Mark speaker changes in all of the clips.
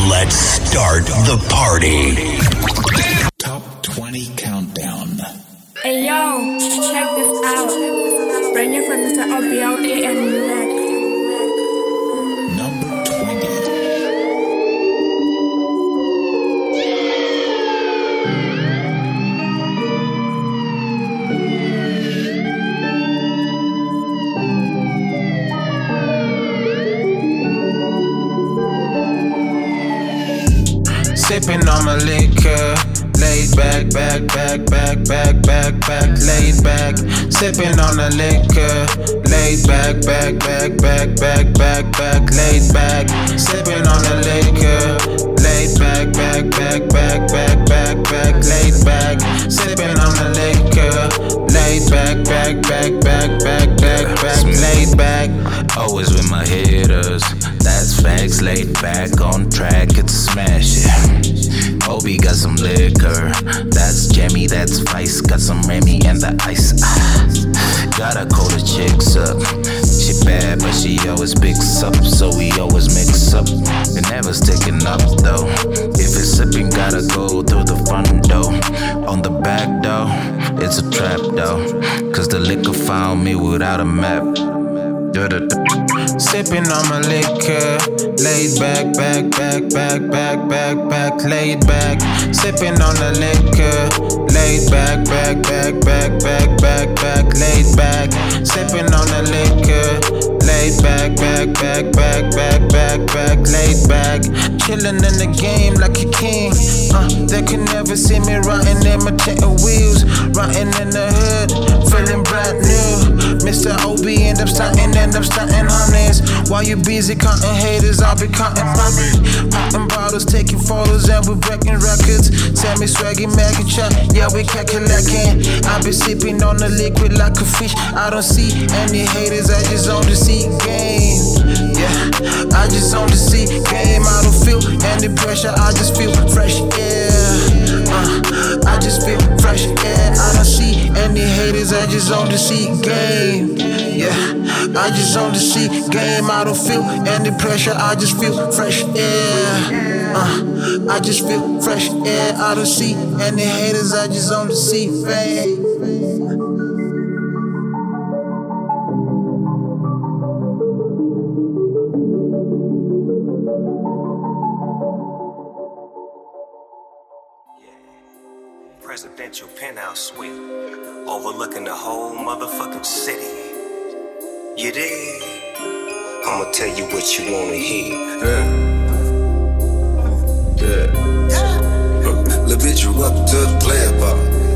Speaker 1: Let's start the party.
Speaker 2: Top 20 Countdown.
Speaker 3: Hey yo, check this out. Brand new from Mr. OBLK and Mac.
Speaker 2: Number 20.
Speaker 4: Sipping on my liquor, laid back, laid back. Sipping on the liquor, laid back, laid back. Sipping on the liquor, laid back, laid back. Sipping on the liquor, laid back, laid back.
Speaker 5: Always with my hitters, that's facts. Laid back on track, it's a smash, yeah. Obi got some liquor, that's jammy, that's vice. Got some Remy and the ice. Gotta call the chicks up. She bad, but she always picks up, so we always mix up. It never sticking up though. If it's sipping, gotta go through the front door. On the back door, it's a trap though, cause the liquor found me without a map.
Speaker 4: Sipping on my liquor, laid back, laid back. Sipping on the liquor, laid back, laid back. Sipping on the liquor, laid back, laid back. Chillin' in the game like a king. They can never see me riding in my tin wheels, riding in the hood, feeling brand new. Mr. OB end up stunting honeys. While you busy counting haters, I'll be counting money. Popping bottles, taking photos, and we're breaking records. Sammy, Swaggy, Mac, and Chuck, yeah, we calculating. I be sipping on the liquid like a fish. I don't see any haters, I just on the sea game. Yeah, I just on the sea game. I don't feel any pressure, I just feel fresh air. I just feel fresh air. I don't see any haters, I just on the sea game. Yeah, I just on the sea game. I don't feel any pressure, I just feel fresh air. I just feel fresh air. I don't see any haters, I just on the sea fame.
Speaker 6: Presidential penthouse suite, overlooking the whole motherfucking city. You dig? I'ma tell you what you wanna hear.
Speaker 7: Lil' bitch, you up to the player bar.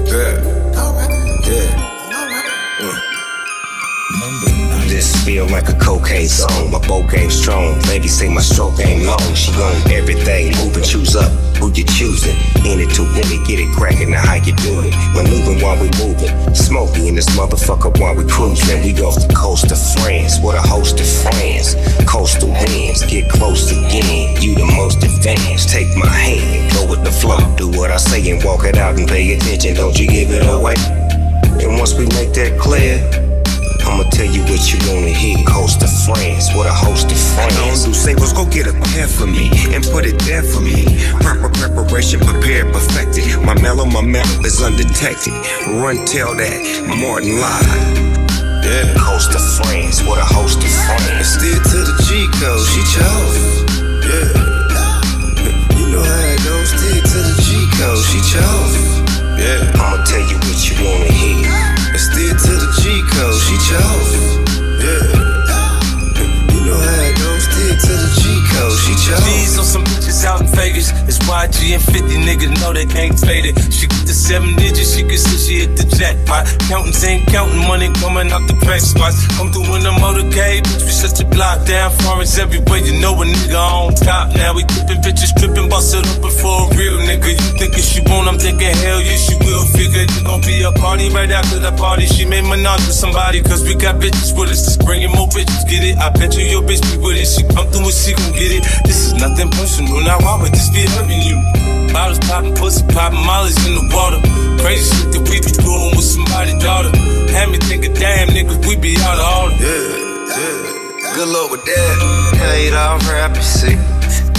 Speaker 6: This feel like a cocaine song. My bow game strong. Ladies say my stroke game long. She on everything. Move and choose up. Who you choosing? In it too many. Get it crackin'. Now how you doing? Maneuvering while we moving. Smokey in this motherfucker while we cruising. We off the coast of France with a host of friends. Coastal winds. Get close again. You the most advanced. Take my hand. Go with the flow. Do what I say and walk it out and pay attention. Don't you give it away. And once we make that clear, I'ma tell you what you wanna hear. Coast of France, with a host of friends. Don't do sables, go get a pair for me and put it there for me. Proper preparation, prepared, perfected. My mellow is undetected. Run, tell that, Martin live.
Speaker 7: Yeah.
Speaker 6: Coast of France, with a host of friends.
Speaker 7: Still to the G code, she chose. Yeah. You know how it goes. Still to the G code, she chose. Yeah.
Speaker 6: I'ma tell you what you wanna hear.
Speaker 7: Still to the G code, she chose. Yeah. You know how it goes. Still to the G code, she chose.
Speaker 8: G's on some bitches out in Vegas. It's YG and 50 niggas know they can't fade it. She get the 7 digits, she can see she hit the jackpot. Counting ain't counting money coming out the crack spots. Come through in the motorcade, bitch, we shut the block down. Foreigns everywhere, you know a nigga on top. Now we tipping bitches, tripping, bust it up before a real nigga. You think if she won't, I'm thinking hell yeah, she will. Figure it's gon' be a party right after the party. She made menage with somebody, cause we got bitches with us. Just bringing more bitches, get it? I bet you your bitch be with it. She come through and she gon' get it. This is nothing personal, now why would this be hurting you? Bottles poppin', pussy poppin', mollies in the water. Crazy shit that we be doing with somebody's daughter. Had me thinking, damn niggas, we be out of order.
Speaker 7: Yeah. Good luck with that.
Speaker 9: Paid off rap, you see.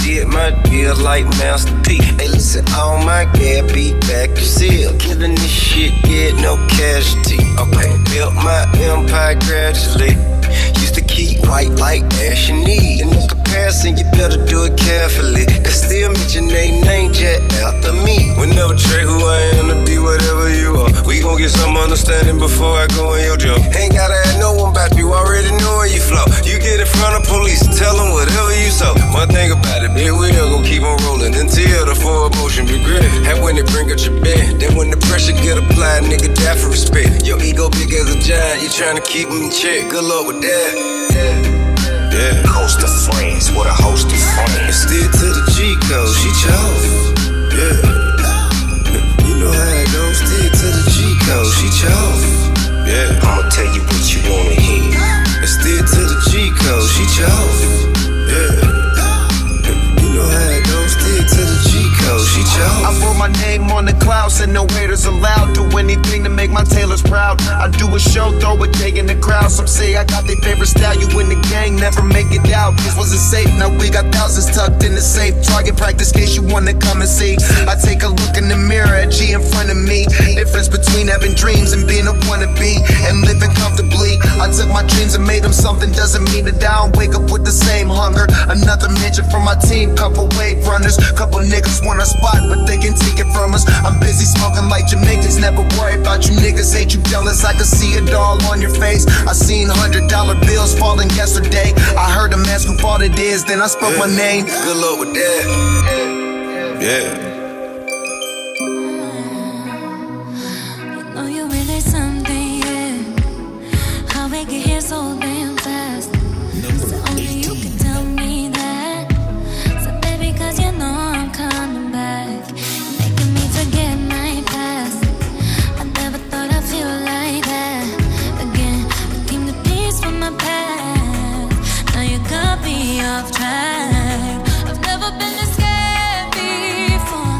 Speaker 7: did my deal like Master P. Hey, listen, all my gas be back to seal. Killing this shit, yeah, no casualty. Okay, built my empire gradually. Used to keep white like ash and need. In the comparison, you better do it carefully. Cause still mention they name jet after me. We never trade who I am to be whatever you are. We gon' get some understanding before I go in your job. Ain't gotta ask no one about you, already know where you flow. You get in front of police and tell them whatever you saw. One thing about it, big wheel gon' keep on rolling until the full motion be great. And when they bring up your bed, then when the pressure get applied, nigga, die for respect. Your ego big as a giant, you tryna keep them in check. Good luck with that. Yeah.
Speaker 6: Host of friends, what a host of friends.
Speaker 7: Still to the G code, she chose. Yeah. You know how it goes. Still to the G code, she chose. Yeah.
Speaker 6: I'ma tell you what you wanna hear.
Speaker 7: Still to the G code, she chose. Yeah. You know how it goes. Still to the G code, she chose.
Speaker 4: I wrote my name on the cloud, said no haters allowed. Do anything to make my tailors proud. I do a show, throw a day in the crowd. Some say I got their favorite style. You in the gang, never make it out. This wasn't safe, now we got thousands tucked in the safe. Target practice case you wanna come and see. I take a look in the mirror at G in front of me. Difference between having dreams and being a wannabe and living comfortably. I took my dreams and made them something. Doesn't mean that I don't wake up with the same hunger. Another mention from my team, couple wave runners. Couple niggas want a spot, but they can take it from us. I'm busy smoking like Jamaicans, never worry about you niggas. Ain't you jealous? I can see it all on your face. I seen $100 bills falling yesterday. I heard them ask who fault it is, then I spoke my name.
Speaker 7: Good luck with that. Yeah.
Speaker 9: You know you really something, yeah. How we get here so damn fast. So only you can tell me that. So baby, cause you know I'm coming back. Making me forget my past. I never thought I'd feel like that again. I came to peace with my past. Now you got me off track. I've never been this scared before.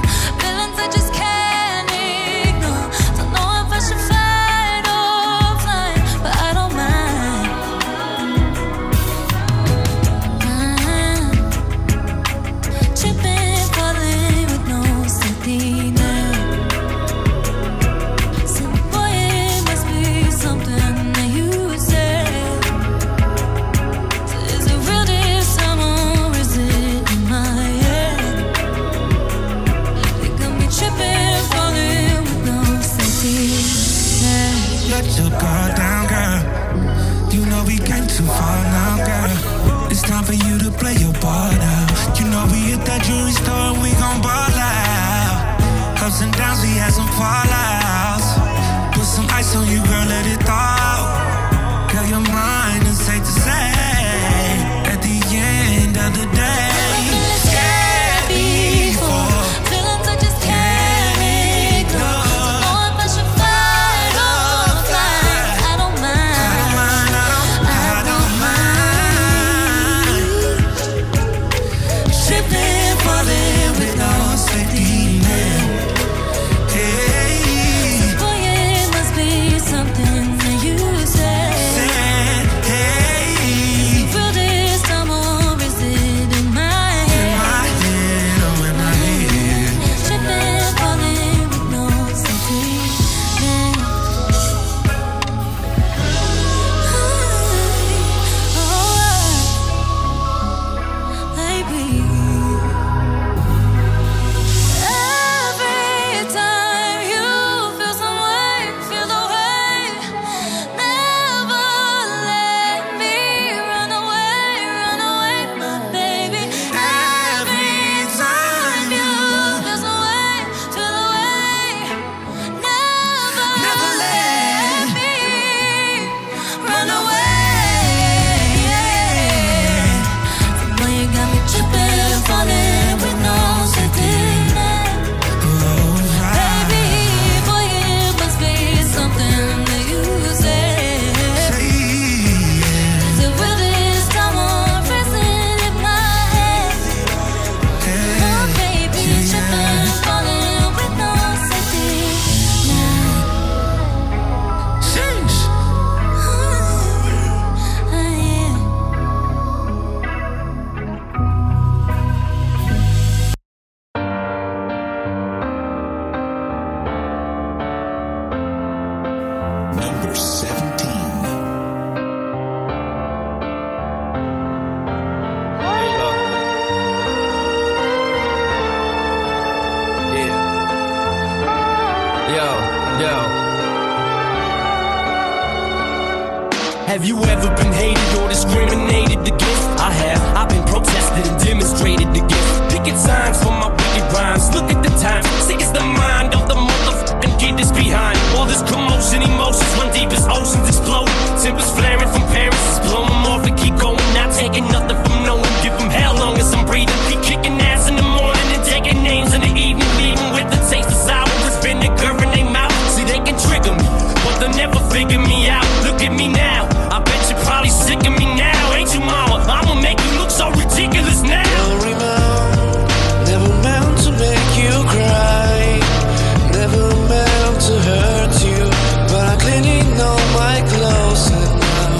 Speaker 10: Have you ever been hated or discriminated against? I have. I've been protested and demonstrated against. Picket signs for my wicked rhymes. Look at the times. Sick is the mind of the motherfucking kid that's behind. All this commotion, emotions run deep as oceans explode. Tempers flaring from parents. Just blow them off and keep going. Not taking nothing from no one. Give them hell long as I'm breathing. Keep kicking ass in the morning and taking names in the evening. Leaving with the taste of sour. It's vinegar in their mouth. See, they can trigger me, but they'll never figure me out. Look at me now. I bet you're probably sick of me now, ain't you, mama? I'ma make you look so ridiculous now.
Speaker 11: Sorry, mom, never meant to make you cry, never meant to hurt you, but I clearly know my closet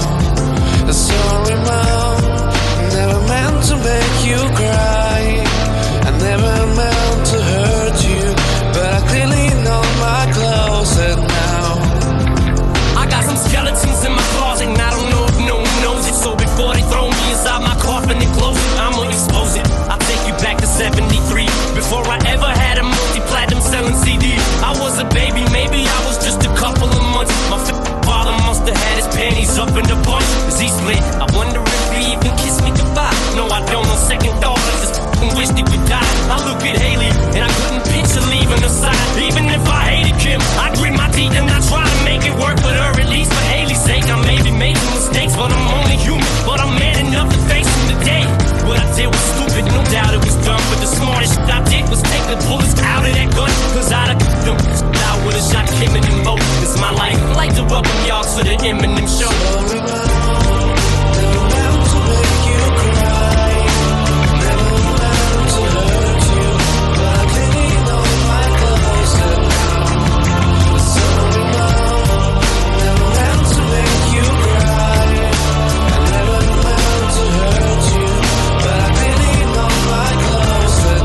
Speaker 11: now. Sorry, mom, never meant to make you cry, I never meant to hurt you, but I clearly know my closet now.
Speaker 10: I got some skeletons in my closet and I don't know if no one knows it. So before they throw me inside my coffin and close it, I'ma expose it. I'll take you back to 73. Before I ever had a multi-platinum selling CD. I was a baby, maybe I was just a couple of months. My father must have had his panties up in the bunch. As he split, I wonder if he even kissed me goodbye. No, I don't. On second thought, I just wish he would die. I look at Haley and I couldn't picture leaving her side. Even if I hated Kim, I grit my teeth and I try to make it work with her. At least for Haley's sake, I maybe made some mistakes, but I'm only human. But I'm man enough to face them today. What I did was stupid, no doubt it was dumb. But the smartest shit I did was take the bullets out of that gun. Cause I'd have them. I would've shot Kim and them both. It's my life. I'd like to welcome y'all to the Eminem show.
Speaker 11: Sorry, mom, never meant to make you cry, never meant to hurt you, but I clearly know my closet now. Sorry, mom, never meant to make you cry, I never meant to hurt you, but I clearly know my closet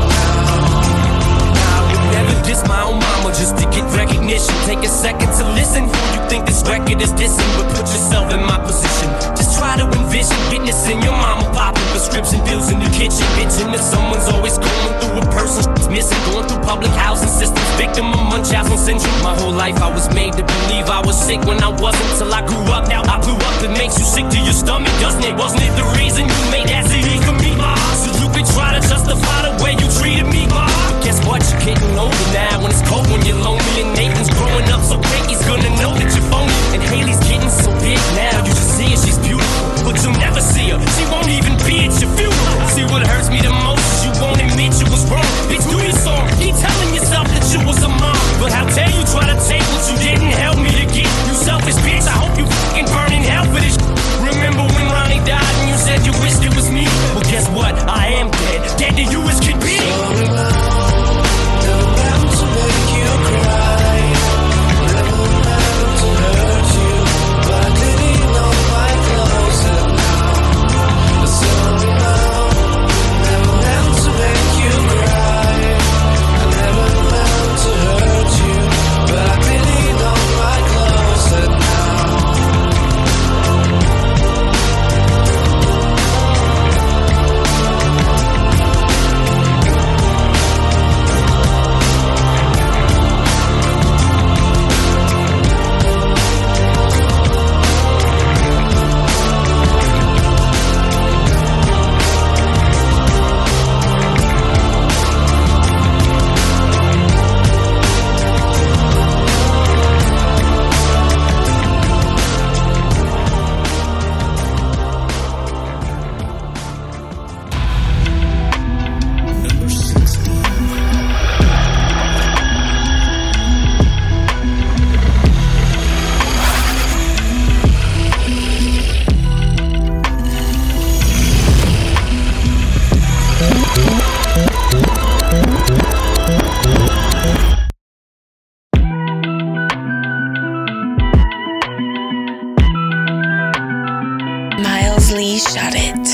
Speaker 11: now.
Speaker 10: I would never diss my own mama just to get recognition. Take a second to listen. You think this record is dissing, but put yourself in my position. Just try to envision witnessing your mama popping prescription pills in the kitchen, bitching that someone's always going through a person's missing, going through public housing systems, victim of Munchausen syndrome. My whole life I was made to believe I was sick when I wasn't, till I grew up. Now I blew up. It makes you sick to your stomach, doesn't it? Wasn't it the reason you made that CD for me, ma? So you could try to justify the way you treated me, ma. But guess what? You're getting older now. When it's cold, when you're lonely, and Nathan's growing up so quick, he's gonna know that you're phony. And Haley's getting so big now. You just see her, she's beautiful, but you'll never see her. She won't even be at your funeral. See, what hurts me the most is you won't admit you was wrong. Bitch, do your song. Keep telling yourself that you was a mom, but how dare you try to take what you didn't help me to get? You selfish bitch, I hope you fucking burn in hell for this. Remember when Ronnie died and you said you wished it was me? Well, guess what? I am dead. Dead to you as can be.
Speaker 11: Sorry, mom, never meant to make you cry, never meant to hurt you, but I clearly know my closet now. Sorry, mom, never meant to make you cry, I never meant to hurt you, but I clearly know my closet now.
Speaker 12: Lee shot it.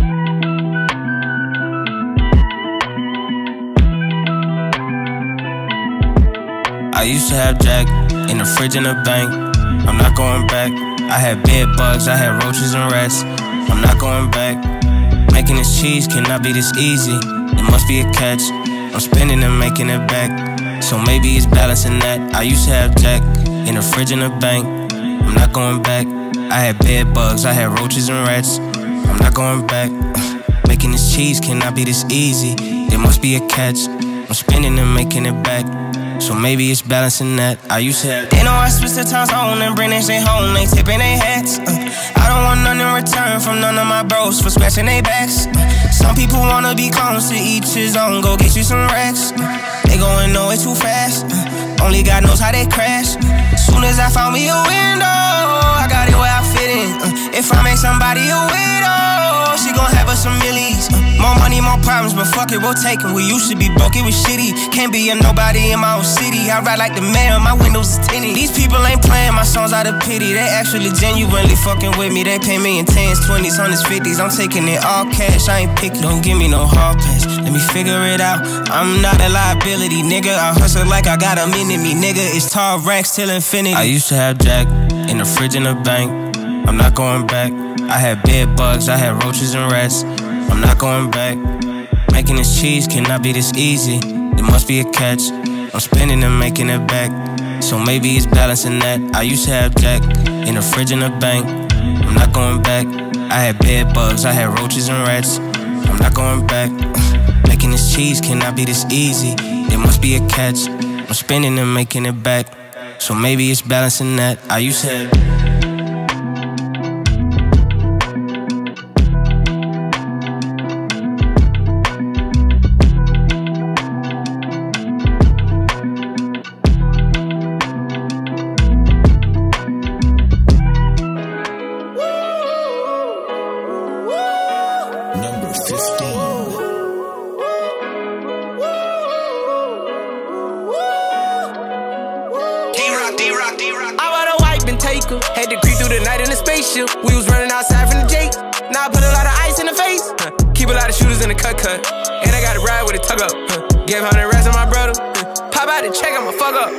Speaker 13: I used to have Jack in the fridge in the bank. I'm not going back. I had bed bugs, I had roaches and rats. I'm not going back. Making this cheese cannot be this easy. It must be a catch. I'm spending and making it back. so maybe it's balancing that. I used to have Jack in the fridge in the bank. I'm not going back. I had bed bugs, I had roaches and rats. I'm not going back. Making this cheese cannot be this easy. There must be a catch. I'm spinning and making it back, so maybe it's balancing that. I used to have. They know I switch the times on and bring that shit home. They tipping their hats. I don't want nothing in return from none of my bros for scratching their backs. Some people wanna be clones, to each his own. Go get you some racks. They going nowhere too fast. Only God knows how they crash. Soon as I found me a window, I got it where I fit in. If I make somebody a widow, she gon' have us some millies. More money, more problems, but fuck it, we'll take 'em. We used to be broke, it was shitty. Can't be a nobody in my own city. I ride like the mayor, my windows is tinted. These people ain't playing my songs out of pity. They actually genuinely fucking with me. They pay me in 10s, 20s, 100s, 50s. I'm taking it all cash, I ain't picky. Don't give me no hard pass, let me figure it out. I'm not a liability, nigga. I hustle like I got a minute me, nigga. It's tall racks till infinity. I used to have Jack in the fridge in the bank. I'm not going back. I had bed bugs, I had roaches and rats. I'm not going back. Making this cheese cannot be this easy. There must be a catch. I'm spinning and making it back, so maybe it's balancing that. I used to have Jack in the fridge in the bank. I'm not going back. I had bed bugs, I had roaches and rats. I'm not going back. Making this cheese cannot be this easy. There must be a catch. I'm spinning and making it back, so maybe it's balancing that. I used to have.
Speaker 14: Had to creep through the night in a spaceship. We was running outside from the Jake. Now I put a lot of ice in the face. Keep a lot of shooters in the cut. And I got a ride with a tug up. Gave 100 rats on my brother. Pop out the check, I'ma fuck up.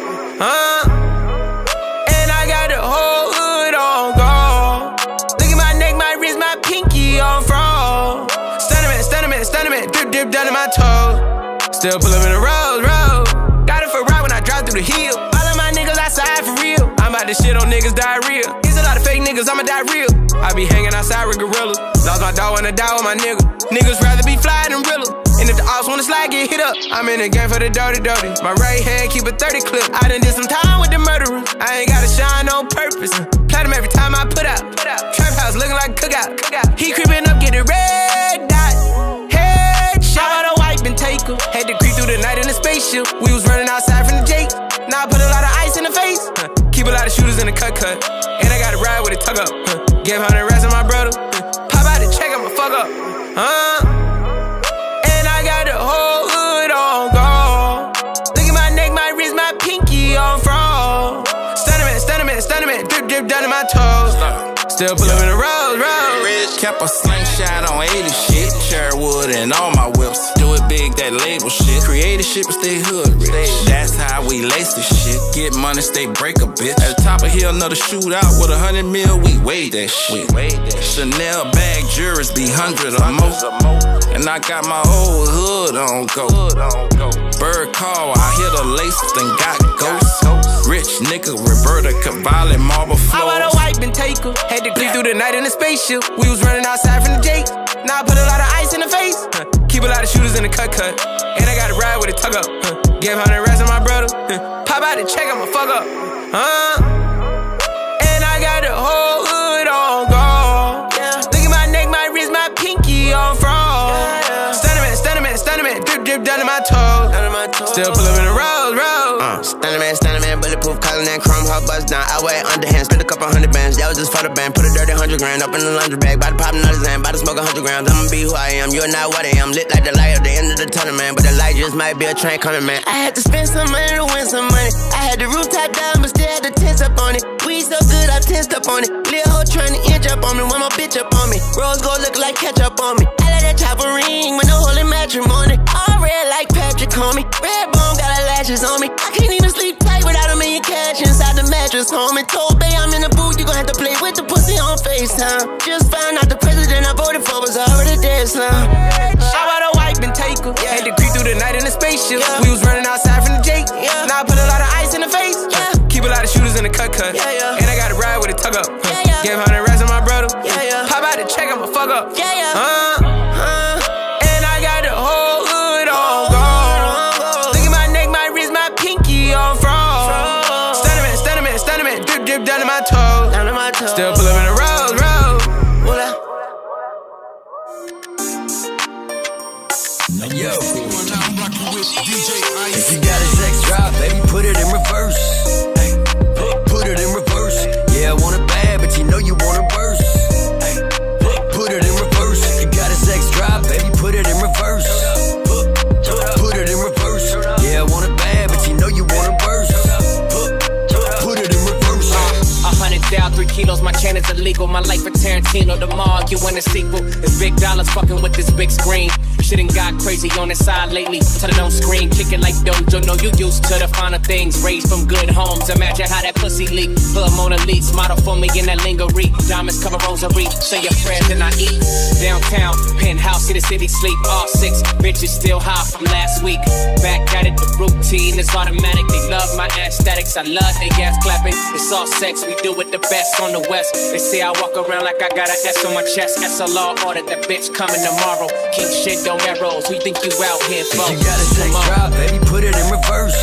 Speaker 14: And I got the whole hood on gold. Look at my neck, my wrist, my pinky on fraud. Stunning man, drip down to my toes. Still pull up in the road. Got it for ride when I drive through the hill. All of my niggas outside for real. I'm about to shit on niggas diarrhea. There's a lot of fake niggas, I'ma die real. I be hanging outside with gorillas. Lost my dog when I die with my nigga. Niggas rather be fly than realer. And if the ops wanna slide, get hit up. I'm in the game for the dirty. My right hand keep a 30 clip. I done did some time with the murderers. I ain't gotta shine on purpose. Platinum every time I put out. Trap house looking like cookout. He creeping up, get the red dot. Headshot. I got a wipe and take her. Had to creep through the night in a spaceship. We was running outside from the Jake. Now I put a lot of ice in the face. Keep a lot of shooters in the cut. And I got a ride with a tug up. Gave 100 rats on my brother. Pop out the check, I'ma fuck up. And I got the whole hood on gold. Look at my neck, my wrist, my pinky on fraud. Stunning man, drip down to my toes. Still pull up in the road.
Speaker 15: Kept a slingshot on 80 shit. Sherwood and all my whips. Do it big, that label shit. Creative shit, but stay hood rich. That's how we lace this shit. Get money, stay break a bitch. At the top of here, another shootout with 100 mil. We weigh that shit. Chanel bag jurors be 100 or more. And I got my whole hood on go. Bird call, I hear the laces, then got ghosts. Rich nigga, Roberta Cavalli, marble floors.
Speaker 14: I bought a wipe and take her. Had to creep through the night in a spaceship. We was running outside from the Jake. Now I put a lot of ice in the face. Keep a lot of shooters in the cut. And I got a ride with a tug up. Gave 100 rats on my brother. Pop out the check, I'ma fuck up. And I got the whole hood on gold. Look at my neck, my wrist, my pinky on fraud. Stunning man, drip down to my toes. Still pull up in the road.
Speaker 16: Stunning man, bulletproof, calling that chrome, hot buzz down. I weigh underhand, spent a couple 100 bands. That was just for the band. Put a dirty 100 grand up in the laundry bag. Bout to pop another Zan, bout to smoke 100 grams. I'ma be who I am, you're not what I am. Lit like the light at the end of the tunnel, man. But the light just might be a train coming, man. I had to spend some money to win some money. I had the rooftop down, but still had the tents up on it. We so good, I tensed up on it. Lil' hoe trying to inch up on me, want my bitch up on me. Rose gold look like ketchup on me. I let that chopper ring with no holy matrimony. All red like Patrick on me. Red bone got her lashes on me. I can't even sleep tight without a million cash inside the mattress, homie. Told Bay I'm in the booth, you gon' have to play with the pussy on FaceTime. Just found out the president I voted for was already dead, slum. I bought a wipe and take her. Had to creep through the night in a spaceship. We was running outside from the Jake.
Speaker 14: toe. Still pull up in the road.
Speaker 11: Yo, if you got a sex drive, baby, put it in reverse. Put it in reverse. Yeah, I want it bad, but you know you want it worse. Put it in reverse. If you got a sex drive, baby, put it in reverse. Put it in reverse. Yeah, I want it bad, but you know you want it worse. Put it in reverse.
Speaker 10: 100 down, 3 kilos, my chain is illegal. My life for Tarantino, tomorrow you in a sequel. It's big dollars fucking with this big screen. Shit ain't got crazy on the side lately. Turn on screen, kicking like Dojo. No, you used to the finer things. Raised from good homes. Imagine how that pussy leak. Put them on a lease, model for me in that lingerie. Diamonds cover rosary. Say your prayers and I eat. Downtown, penthouse, see the city sleep. All 6 bitches still high from last week. Back at it, the routine is automatic. They love my aesthetics. I love they ass clapping. It's all sex, we do it the best on the west. They say I walk around like I got an S on my chest. SLR ordered that bitch coming tomorrow. King shit don't arrows. We think you out here for.
Speaker 11: If you got a sex drive, baby, put it in reverse.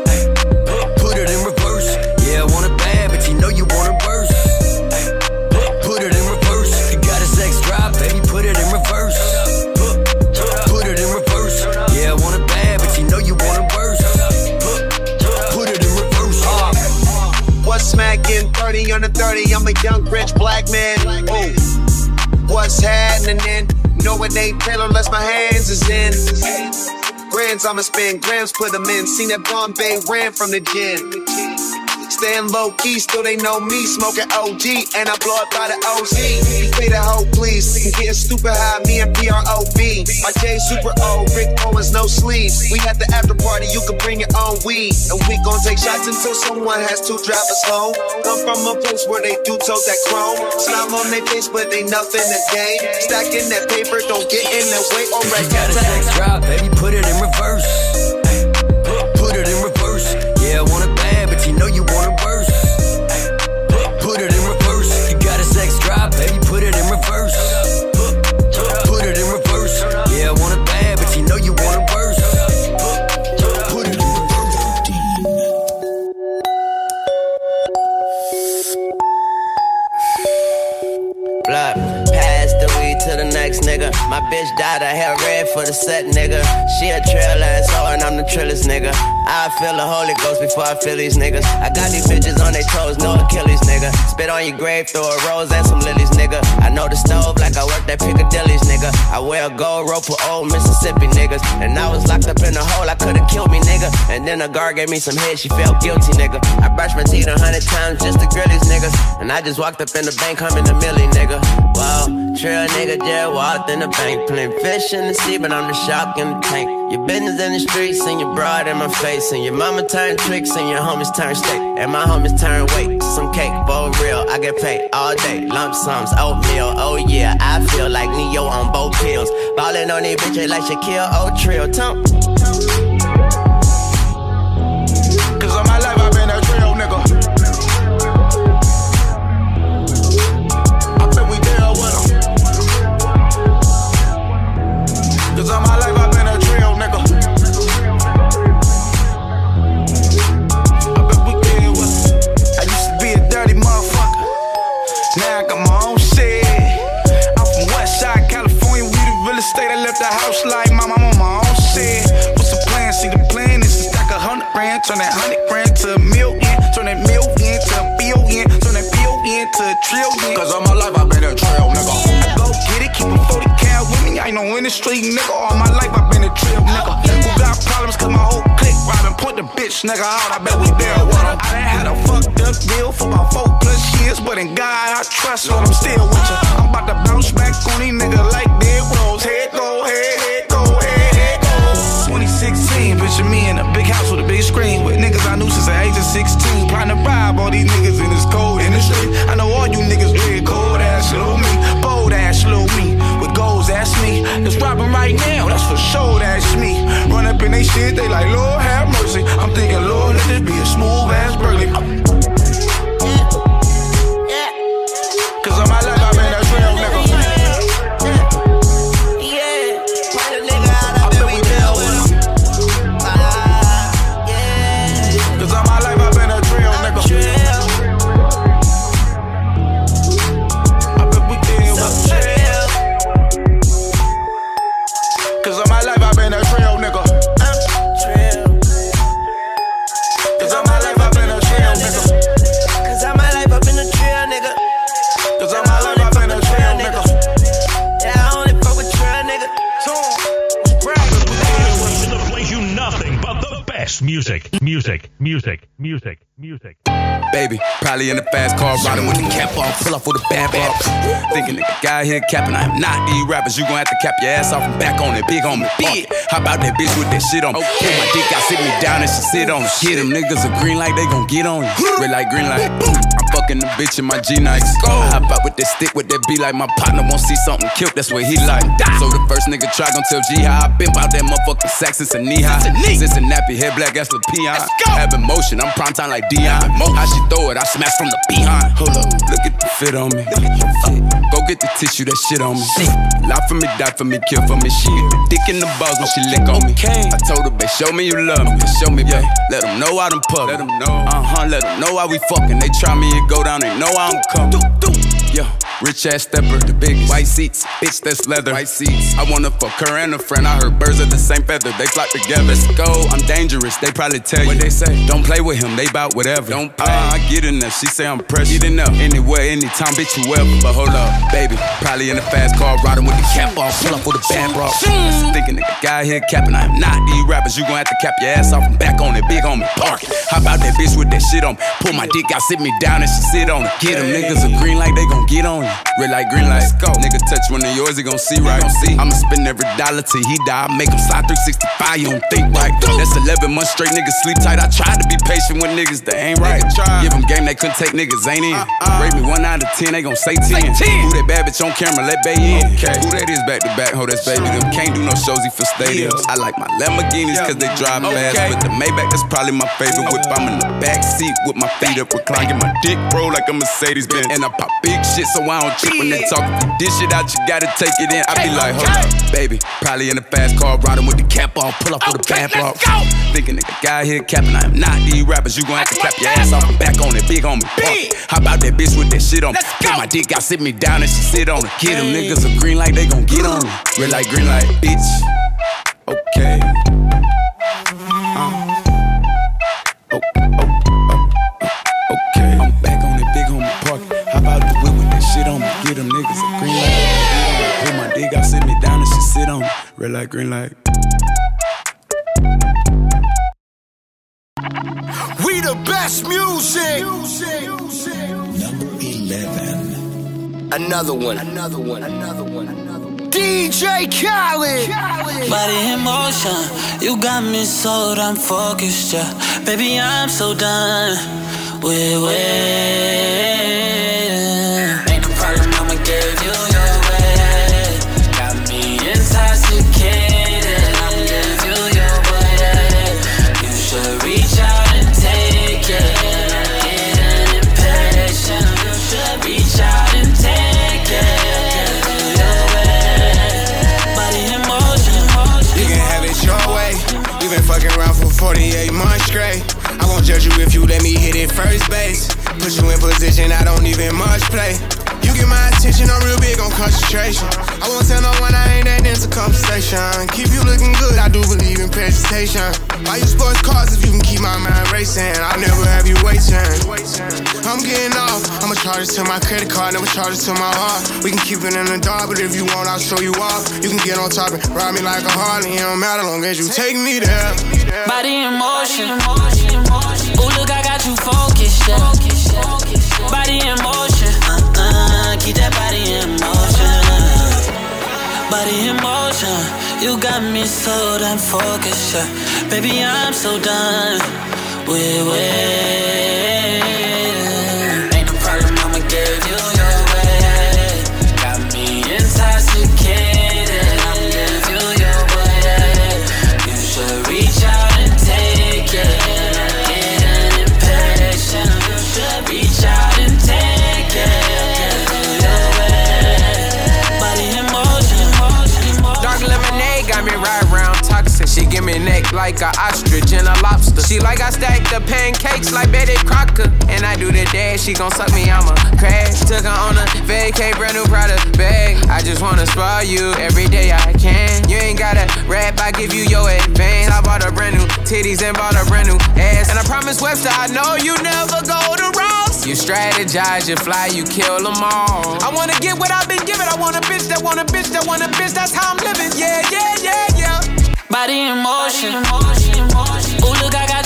Speaker 11: Put it in reverse. Yeah, I want it bad, but you know you want it worse. Put it in reverse. If you got a sex drive, baby, put it in reverse. Put it in reverse. Yeah, I want it bad, but you know you want it worse. Put it in reverse.
Speaker 17: What's smacking 30 under 30? I'm a young rich black man. Ooh. What's happening? No, it ain't real unless my hands is in. Grands I'ma spend, grams put them in. Seen that Bombay ran from the gym. Staying low key, still they know me. Smoking OG, and I blow it by the OC. Pay the hoe, please. Getting stupid high, me and PROB. My J super old, Rick Owens, no sleeves. We at the after party, you can bring your own weed. And we gon' take shots until someone has to drive us home. Come from a place where they do tote that chrome. Smile on their face, but they nothing to gain. Stacking that paper, don't get in the way. Or
Speaker 11: if you got a sex drive, baby, put it in reverse. Put it in reverse. Yeah, I want it bad, but you know you want it worse. Put it in reverse. You got a sex drive, baby, put it in reverse. Put it in reverse. Yeah, I want it bad, but you know you want it worse. Put it in reverse.
Speaker 16: Blood, pass the weed to the next nigga. My bitch dyed her hair red for the set, nigga. She a trail ass hoe and I'm the trillest nigga. I feel the Holy Ghost before I feel these niggas. I got these bitches on their toes, no Achilles, nigga. Spit on your grave, throw a rose and some lilies, nigga. I know the stove like I work at Piccadilly's, nigga. I wear a gold rope for old Mississippi niggas. And I was locked up in a hole, I could've killed me, nigga. And then a guard gave me some head, she felt guilty, nigga. I brushed my teeth 100 times just to grill these niggas. And I just walked up in the bank, humming a milli, nigga. Wow, trail nigga just walked in the bank. Playing fish in the sea, but I'm the shark in the tank. Your business in the streets and your broad in my face. And your mama turn tricks and your homies turn steak. And my homies turn weight, some cake, for real. I get paid all day, lump sums, oatmeal. Oh yeah, I feel like Neo on both pills. Ballin' on these bitches like Shaquille O'Trill.
Speaker 4: Cause all my life I've been a trail nigga. Cause all my life I've been a trail nigga. I bet we get with it. I used to be a dirty motherfucker. Now I got my own shit. I'm from Westside, California. We the real estate. I left the house like mom, I'm on my own shit. What's the plan? See the plan is to stack 100 grand. Turn that 100 grand to a million. Turn that million to a billion. Turn that billion to a trillion. Cause all my life I've been a trail nigga. I go get it, keep a 40 cal with me. I ain't no industry nigga. All my life I've been a trail nigga. Who got problems cause my whole clique robbing. Point the bitch nigga out, I bet we there with her. I done had a fucked up deal for about 4+ years. But in God I trust, Lord, I'm still with you. I'm about to bounce back on these niggas like dead rolls. Head go, head go, head go. 2016, picture me in a big house with a big screen. With niggas I knew since the age of 16. Trying to bribe all these niggas in this cold industry. I know all you niggas real cold ass little me. Bold ass little me. With goals, that's me. It's dropping right now, that's for sure, that's me. Run up in they shit, they like, Lord have mercy. I'm thinking, Lord, let this be a smooth ass burglary. Cause all my life I've been a trail nigga.
Speaker 18: best music.
Speaker 19: Baby, probably in the fast car, riding with the cap off, pull off with a bad box. Thinking nigga guy here capping, I am not these rappers. You gon' have to cap your ass off and back on it, big on me. How about that bitch with that shit on me? Pull my dick out, sit me down and she sit on it. Get them niggas a green light, they gon' get on you. Red light, green light. I'm fucking the bitch in my G-Nikes. I hop out with that stick, with that be like my partner won't see something killed, that's what he like. So the first nigga try gon' tell G how I been out that motherfucking sax since a knee high. Since a nappy, head black ass the peon. Having motion, I'm prime time like Dion. How she throw it, I smash from the behind. Hold up, look at the fit on me. Go get the tissue, that shit on me. Lie for me, die for me, kill for me. She get the dick in the balls when she lick on me. I told her, babe, show me you love me. Show me, babe. Let them know I done puff. Let them know. Let them know how we fucking. They try me and go down, they know how I'm coming. Yo, rich ass stepper, the biggest. White seats, bitch, that's leather. White seats. I wanna fuck her and a friend. I heard birds of the same feather, they flock together. Let's go, I'm dangerous, they probably tell you. What they say? Don't play with him, they bout whatever. Don't play. I get enough, she say I'm precious. Get enough, anywhere, anytime, bitch, you ever. But hold up, baby, probably in the fast car, riding with the cap off, pull up with a bad bra. Thinking nigga guy here capping, I am not these rappers. You gon' have to cap your ass off and back on it, big on me, park it. How about that bitch with that shit on me? Pull my dick out, sit me down and she sit on it. Get them niggas a green light, they gon' get on you. Red light, green light, go. Nigga touch one of yours, he gon' see right. I'ma spend every dollar till he die. Make him slide 365, you don't think right. That's 11 months straight, niggas sleep tight. I tried to be patient with niggas that ain't right. Give them game, they couldn't take niggas, ain't in. Rate me 1 out of 10, they gon' say 10. Who that bad bitch on camera, let Bay in. Who that is back to back, ho, that's baby. Them can't do no shows, he for stadiums. I like my Lamborghinis cause they drive fast. But the Maybach, that's probably my favorite whip. I'm in the back seat with my feet up, recline. Get my dick roll like a Mercedes-Benz. And I pop big shit so I don't trip when they talk. Dish it out, you gotta take it in. I be like, hold up, baby. Probably in the fast car, riding with the cap off, pull up with a bad bra. Thinking nigga guy here capping, I am not these rappers. You gon' have to clap your ass off and back on it, big on me. How about that bitch with that shit on me? Pull my dick out, sit me down and she sit on it. Get them niggas a green light, they gon' get on it. Red light, green light, bitch. Okay. Okay. I'm back on it, big on me, park. How about the whip with that shit on me? Get them niggas a green light. Pull my dick out, sit me down and she sit on it. Red light, green light.
Speaker 11: We the best music.
Speaker 2: Number 11.
Speaker 11: Another one. DJ Khaled.
Speaker 20: Body in motion, you got me so damn focused, yeah. Baby, I'm so done with waiting. Ain't no problem, I'ma give you your way. Got me intoxicated, I'll give you your way. You should reach out and take it. Getting impatient, you should reach out and take it.
Speaker 14: You been fucking around for 48 months straight. I won't judge you if you let me hit it first base. Put you in position I don't even much play. You get my attention, I'm real big on concentration. I won't tell no one I ain't that into conversation. Keep you looking good, I do believe in presentation. Buy you sports cars if you can keep my mind racing. I'll never have you waiting. I'm getting off, I'ma charge it to my credit card, never charge it to my heart. We can keep it in the dark, but if you want, I'll show you off. You can get on top and ride me like a Harley. It don't matter long as you take me there.
Speaker 20: Body in motion. Ooh, look, I got you focused, yeah. Body in motion. Keep that body in motion. Body in motion. You got me so damn focused, yeah. Baby, I'm so done with waiting. Ain't no problem, I'ma give you your way. Got me intoxicated, I'll give you your way. You should reach out and take it. Getting impatient, you should reach out and take it.
Speaker 14: Got me right round toxic. She give me neck like a ostrich and a lobster. She like I stack the pancakes like Betty Crocker. And I do the dash, she gon' suck me, I'ma crash. Took her on a vacay, brand new Prada bag. I just wanna spoil you every day I can. You ain't gotta rap, I give you your advance. I bought a brand new titties and bought a brand new ass. And I promise Webster, I know you never go to Ross. You strategize, you fly, you kill them all. I wanna get what I've been given. I want a bitch that want a bitch that want a bitch. That's how I'm living, yeah.
Speaker 20: Body in motion. Ooh, look, I got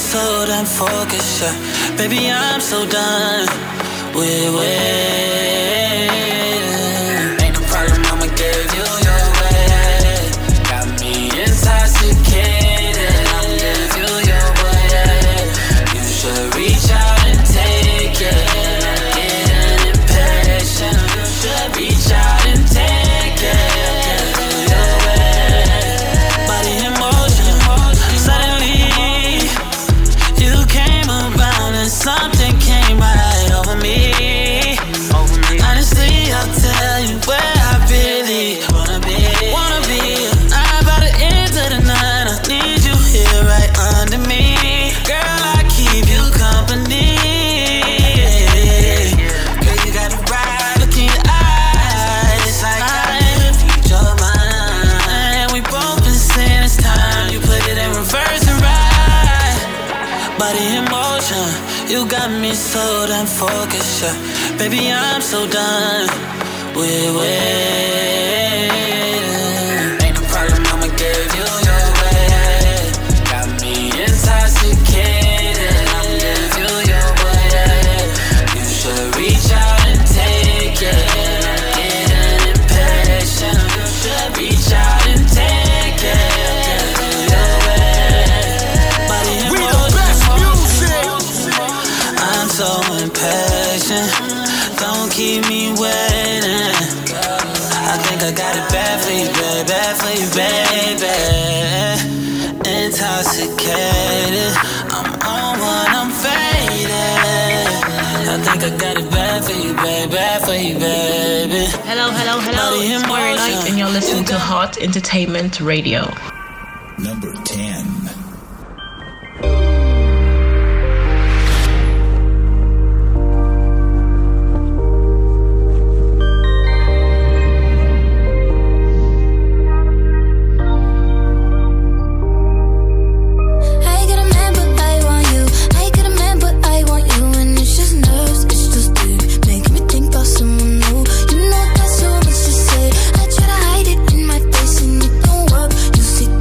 Speaker 20: so damn focused, yeah. Baby, I'm so done with waiting. Ain't no problem, I'ma give you your way. Got me intoxicated, I'll give you your way. You should reach out and take it. I'm getting impatient. You should reach out and take it. Give you your way. Body in motion, suddenly you came around and something came right over me. Honestly, I'll tell you where I really wanna be. I'm about to end of the night. I need you here right under me. Girl, I keep you company. Girl, you got the right look in your eyes. It's like I read your mind. And we both been saying it's time. You put it in reverse and right. Body in motion, you got me so damn focused, yeah. Baby, I'm so done with waiting. Ain't no problem, I'ma give you your way. Got me intoxicated, I'll give you your way. You should reach out and take it. I'm getting impatient. You should reach out and take it. Give you your way. Body in motion, I'm so impatient. Don't keep me waiting. I think I got it bad for you, baby, bad for you, baby. Intoxicated, I'm on one, I'm faded. I think I got it bad for you, baby, bad for you, baby.
Speaker 18: Hello, it's Starlight, and you're listening to Hot Entertainment Radio.
Speaker 2: Number 10.
Speaker 9: See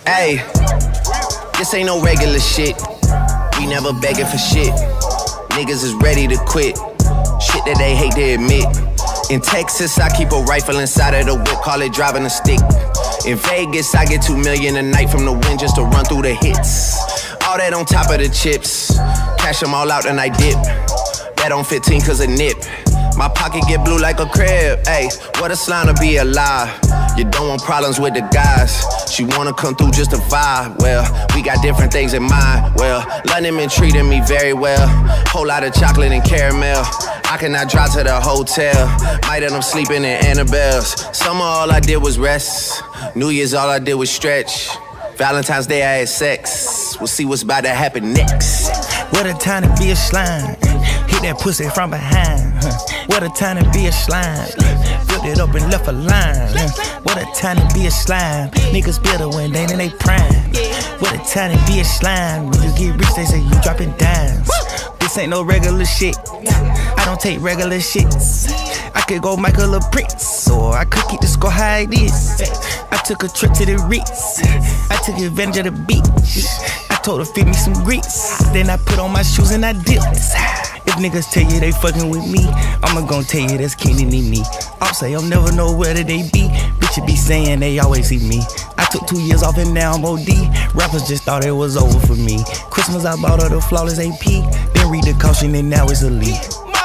Speaker 16: Ayy, this ain't no regular shit. We never begging for shit. Niggas is ready to quit. Shit that they hate to admit. In Texas, I keep a rifle inside of the whip, call it driving a stick. In Vegas, I get $2 million a night from the wind just to run through the hits. All that on top of the chips. Cash them all out and I dip. Bet on 15 cause a nip. My pocket get blue like a crib. Ayy, what a slime to be alive. You don't want problems with the guys. She wanna come through just to vibe. Well, we got different things in mind. Well, London been treating me very well. Whole lot of chocolate and caramel. I cannot drive to the hotel. Might end up sleeping in Annabelle's. Summer all I did was rest. New Year's all I did was stretch. Valentine's Day I had sex. We'll see what's about to happen next.
Speaker 21: What a time to be a slime. Hit that pussy from behind. What a time to be a slime. Flipped it up and left a line. What a time to be a slime. Niggas better when they in they prime. What a time to be a slime. When you get rich, they say you dropping dimes. This ain't no regular shit. I don't take regular shits. I could go Michael or Prince, or I could keep the score high it is. I took a trip to the Ritz. I took advantage of the beach. I told her fit me some grits. Then I put on my shoes and I dipped. If niggas tell you they fucking with me, I'ma gon' tell you that's Kenny me. I'll say I'll never know where they be. Bitches be saying they always see me. I took 2 years off and now I'm OD. Rappers just thought it was over for me. Christmas I bought her the flawless AP. Then read the caution and now it's elite.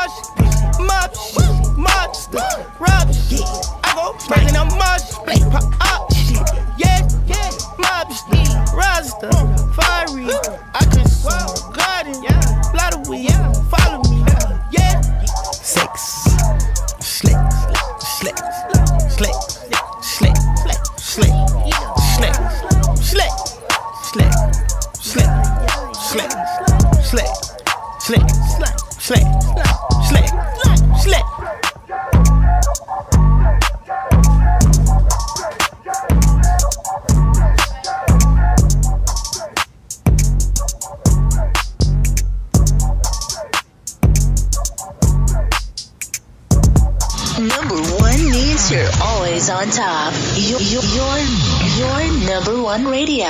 Speaker 21: Monster, rubber shit. I go crazy on monster, pop up shit. Yeah, monster, roster, fiery. I can swim, garden, blood of weed, follow me, yeah. Sex, slick, slick, slick, slick, slick, slick, slick, slick, slick, slick, slick, slick, slick, slick, slick, slick.
Speaker 12: Number one means you're always on top. Your number one radio.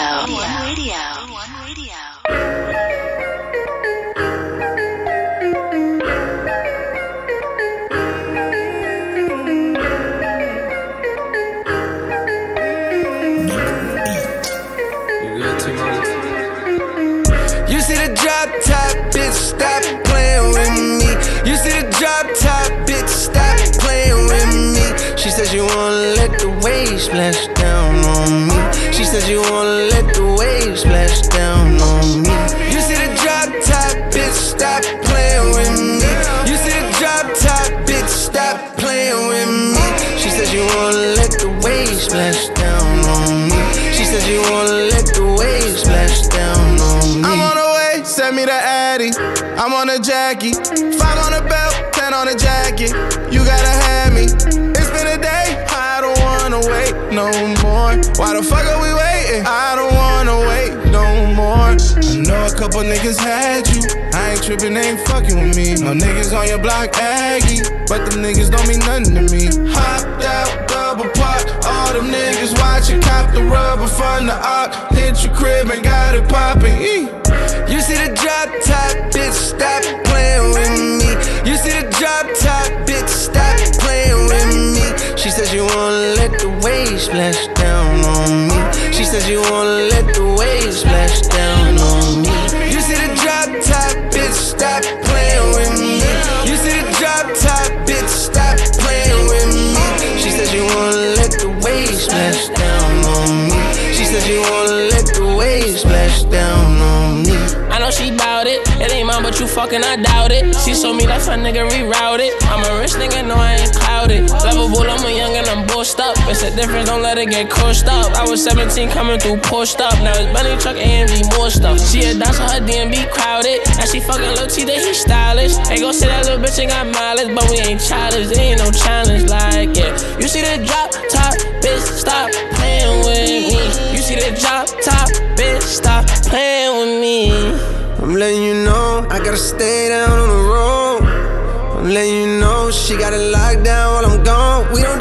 Speaker 14: You see the drop top, bitch, stop playing with me. You see the drop top, bitch, stop playing with me. She says you wanna let the waves splash down on me. She says you wanna let the waves splash down on me. You see the drop top, bitch, stop playing with me. You see the drop top, bitch, stop playing with me. She says you wanna let the waves splash down on me. She says you wanna let the waves splash down on me. I'm on the way, send me the Addy. I'm on a Jackie, 5 on the belt, 10 on the jacket. You gotta have me. It's been a day, I don't wanna wait no more. Why the fuck are we waiting? I don't wanna wait no more. I know a couple niggas had you. I ain't tripping, they ain't fucking with me. No niggas on your block, Aggie, but them niggas don't mean nothing to me. Hopped out, double park. All them niggas watching, cop the rubber from the arc. Hit your crib and got it poppin'. You see the drop top, bitch, stop playing with me. You see the drop top, bitch, stop playing with me. She says you wanna let the waves splash down on me. She says you wanna let the waves splash down on me. You see the drop top, bitch, stop playing with me. You see the drop top, bitch, stop playing with me. She says you wanna let the waves splash down on me. She says you wanna let the waves splash down on me.
Speaker 10: I know she bout it. It ain't mine, but you fucking, I doubt it. She told me that's her nigga rerouted. I'm a rich nigga, no, I ain't clouded. Lovable, I'm a young and I'm bossed up. It's a difference, don't let it get crushed up. I was 17 coming through pushed up. Now it's Benny truck, AMG, more stuff. She a dancer, her DMB crowded. And she fucking Lil T, that he stylish. Ain't gon' say that little bitch ain't got mileage, but we ain't childish. There ain't no challenge, like, yeah. You see the drop top, bitch, stop playing with me. You see the drop top, bitch, stop playing with me.
Speaker 14: I'm letting you know I gotta stay down on the road. I'm letting you know she got it locked down while I'm gone. We don't do everything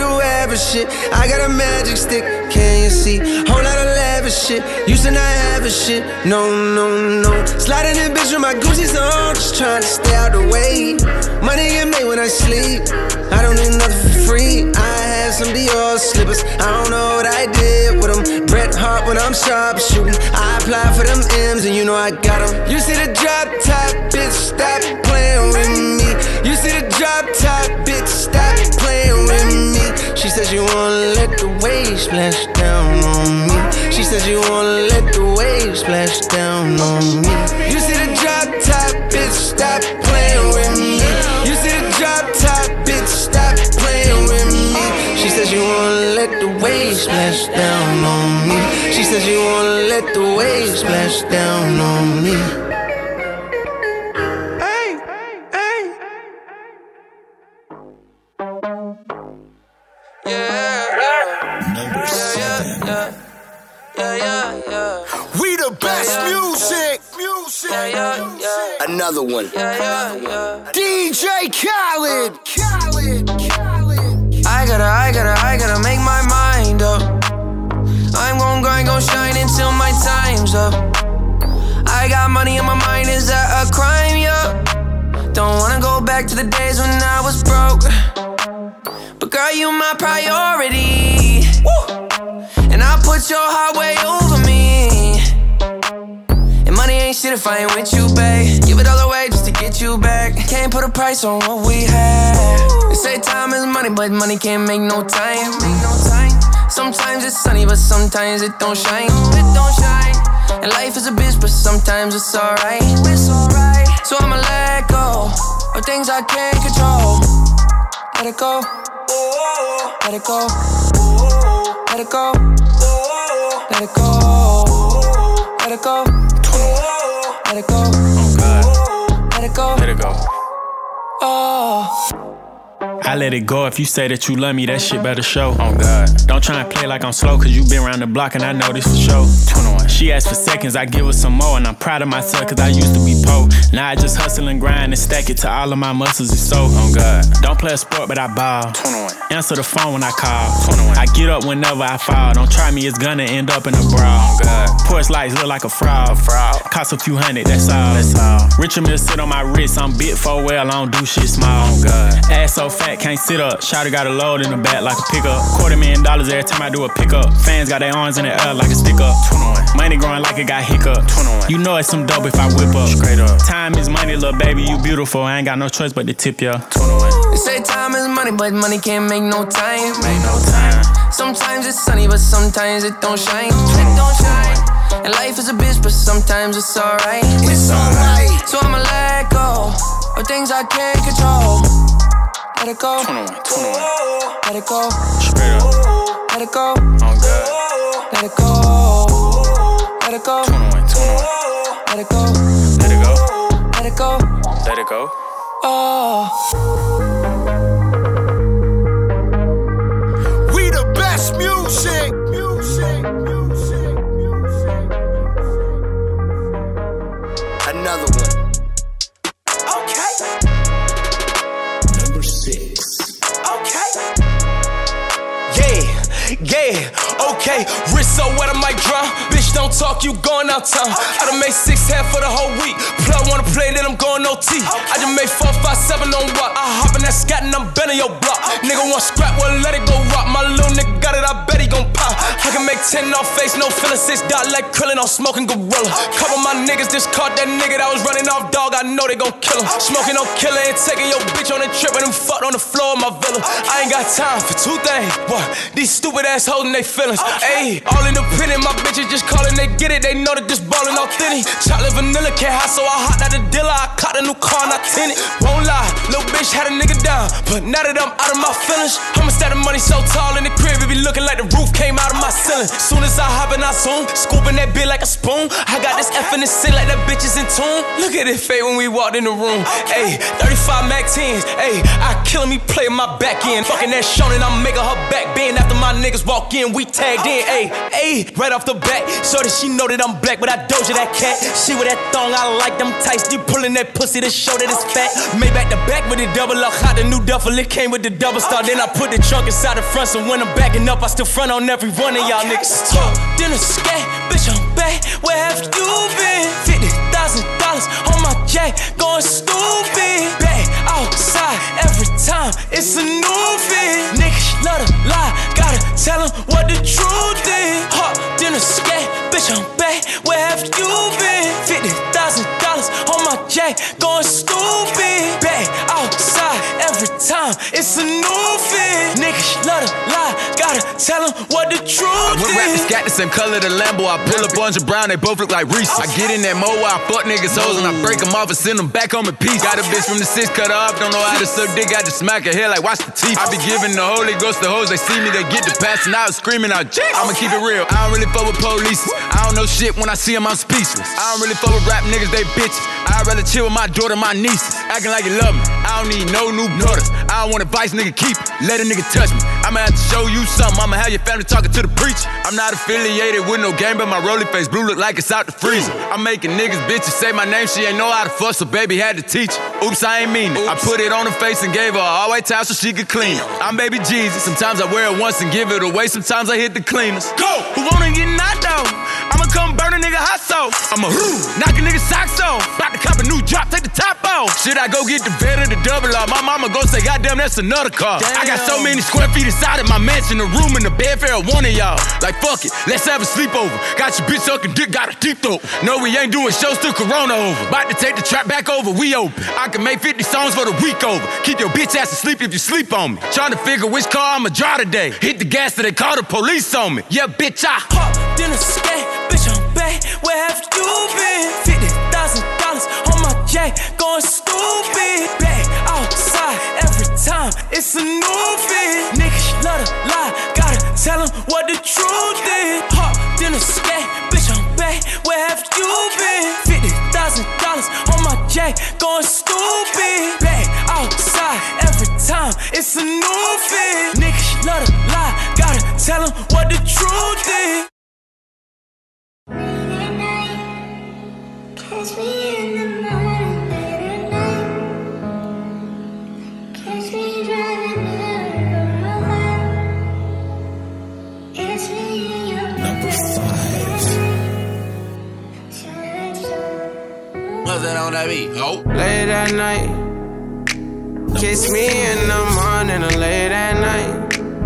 Speaker 14: lavish shit. I got a magic stick, can you see? Whole lot of lavish shit. Used to not have a shit. No. Sliding in bitch with my Gucci's on, just trying to stay out the way. Money get made when I sleep. I don't need nothing for free. I had some Dior slippers. I don't know what I did with them. Bret Hart when I'm sharp shooting. I apply for them M's and you know I got them. You see the drop top, bitch, stop playing with me. You see the drop top, bitch, stop playing with me. She says you wanna let the waves splash down on me. She says you wanna let the waves splash down on me. You see the drop top, bitch, stop playing with me. You see the drop top, bitch, stop playing with me. She says you wanna let the waves splash down on me. She says you wanna let the waves splash down on me.
Speaker 2: Number 7.
Speaker 1: We the best music. Another one. DJ Khaled.
Speaker 14: I gotta make my mind up. I'm gon' grind, gon' shine until my time's up. I got money on my mind, is that a crime? Yeah. Don't wanna go back to the days when I was broke. But girl, you my priority. Woo! And I put your heart way over me. And money ain't shit if I ain't with you, babe. Give it all away just to get you back. Can't put a price on what we had. They say time is money, but money can't make no time. Sometimes it's sunny, but sometimes it don't shine. And life is a bitch, but sometimes it's alright. So I'ma let go of things I can't control. Let it go. Let it go. Let it go. Let it go. Let it go. Let it go.
Speaker 21: Oh God.
Speaker 14: Let it go.
Speaker 21: Let it go.
Speaker 14: Oh.
Speaker 21: I let it go if you say that you love me, that shit better show. Oh God. Don't try and play like I'm slow, cause you been around the block and I know this for sure. 21. She asked for seconds, I give her some more, and I'm proud of myself cause I used to be po. Now I just hustle and grind and stack it till all of my muscles is so. Oh God. Don't play a sport but I ball. 21. Answer the phone when I call. 21. I get up whenever I fall. Don't try me, it's gonna end up in a brawl. Oh God. Porch lights look like a fraud. Cost a few hundred, that's all. Richard Mill sit on my wrist, I'm big for well, I don't do shit small. Oh God. Ass so fat, can't sit up. Shawty got a load in the back like a pickup. $250,000 every time I do a pickup. Fans got their arms in the air like a stick up. 21. Money growing like it got hiccup. 21. You know it's some dope if I whip up. Straight up. Time is money, little baby, you beautiful. I ain't got no choice but to tip ya. 21.
Speaker 14: They say time is money, but money can't make no time. Sometimes it's sunny, but sometimes it don't shine. And life is a bitch, but sometimes it's alright. So I'ma let go of things I can't control. Let it go. 21. Let it go.
Speaker 21: Straight up.
Speaker 14: Let it go.
Speaker 21: Oh God.
Speaker 14: Let it go. Let it go.
Speaker 21: 21.
Speaker 14: Let it go.
Speaker 21: Let it go.
Speaker 14: Let it go.
Speaker 21: Let it go.
Speaker 14: Oh.
Speaker 1: We the best music. Another one.
Speaker 2: Okay. Number 6.
Speaker 8: Okay. Yeah, okay. Wrist so wet I might drown. Bitch, don't talk, you going out town. I done made 6 half for the whole week. Plug wanna play, then I'm going OT. I just made 4, 5, 7 on what? I hop in that scat and I'm bending your block. Nigga want scrap, well let it go rock. My little nigga got it, I bet he gon' pop. I can make 10 off face, no filler, 6 dot like Krillin on smoking gorilla. Couple my niggas just caught that nigga that was running off dog. I know they gon' kill him. Smoking on killer and taking your bitch on a trip and them fucked on the floor of my villa. I ain't got time for 2 things. What? These stupid ass hoes and they feelings. Ayy, all independent, my bitches just callin', they get it, they know that this ballin' authentic. Chocolate vanilla can't hot, so I hot out the dealer. I caught a new car, not tinted. Won't lie, little bitch had a nigga down, but now that I'm out of my feelings, I'ma stack the money so tall in the crib, it be looking like the roof came out of my ceiling. Soon as I hop in, I zoom, scooping that bit like a spoon. I got this F in the ceiling like that bitch is in tune. Look at it fade when we walked in the room. Ayy, 35 Mac 10s, ayy, I killin' me playin' my back end. Fucking that Shonen, I'm making her back bend. After my niggas walk in, we tagged in, ayy, right off the bat.
Speaker 3: shorty, she know that I'm black, but I doja that cat. She with that thong, I like them tights. You pulling that pussy to show that it's fat. Made back to back with the double lock, hot the new duffel, it came with the double star. Then I put the trunk inside the front, so when I'm backing up, I still front on every one of y'all niggas. Then a scat, bitch, I'm back. Where have you been? $50,000 on my jack, going stupid. Back outside every time, it's a new fit. Niggas love to lie, gotta tell them what the truth is. Then a scat, bitch, I'm back. Where have you been? $50,000 on my jack, going stupid. Back outside every time, it's a new fit. Niggas love to lie, gotta tell them what the truth is.
Speaker 19: When rappers got the same color, the Lambo, I pull a bunch of brown, they both look like Reese. I get in that mo where I fuck niggas hoes and I break them off and send them back home in peace. Got a bitch from the 6, cut her off, don't know how to suck dick, I just smack her hair like watch the teeth. I be giving the Holy Ghost to hoes, they see me, they get the passing out, screaming out, Jake. I'ma keep it real, I don't really fuck with police. I don't know shit, when I see them, I'm speechless. I don't really fuck with rap niggas, they bitches. I'd rather chill with my daughter, my nieces, acting like you love me. I don't need no new daughters. I don't want advice, nigga, keep it. Let a nigga touch me. I'ma have to show you something. I'ma have your family talking to the preacher. I'm not affiliated with no game, but my rolling face blue look like it's out the freezer. I'm making niggas bitches say my name. She ain't know how to fuss, so baby had to teach her. Oops, I ain't mean it. I put it on her face and gave her an all-white towel so she could clean it. I'm baby Jesus. Sometimes I wear it once and give it away. Sometimes I hit the cleaners. Go! Who wanna get knocked out? I'ma come burn a nigga hot sauce. I'ma knock a nigga socks off. About to cop a new drop, take the top off. Should I go get the vet or the double R? My mama gon' say, goddamn, that's another car. Damn. I got so many square feet inside of my mansion, the room and the bed for one of y'all. Like, fuck it, let's have a sleepover. Got your bitch sucking dick, got a deep throat. No, we ain't doing shows till Corona over. About to take the trap back over, we open. I can make 50 songs for the week over. Keep your bitch ass asleep if you sleep on me. Trying to figure which car I'ma drive today. Hit the gas till they call the police on me. Yeah, bitch, I
Speaker 3: hopped in a skate, bitch, I'm back. Where have you been? $50,000 on my jack, going stupid. Back outside every time, it's a new fit. Niggas love to lie, gotta tell them what the truth is. Hopped in a skate, bitch, I'm back. Where have you been? $50,000 on my jack, going stupid. Back outside every time, it's a new fit. Niggas love to lie, gotta tell them what the truth is.
Speaker 11: Catch me in the morning, late at night. Catch me driving it's me in your
Speaker 2: Number 5.
Speaker 3: What's that on that beat?
Speaker 14: Oh. Late at night. Kiss me in the morning or late at night.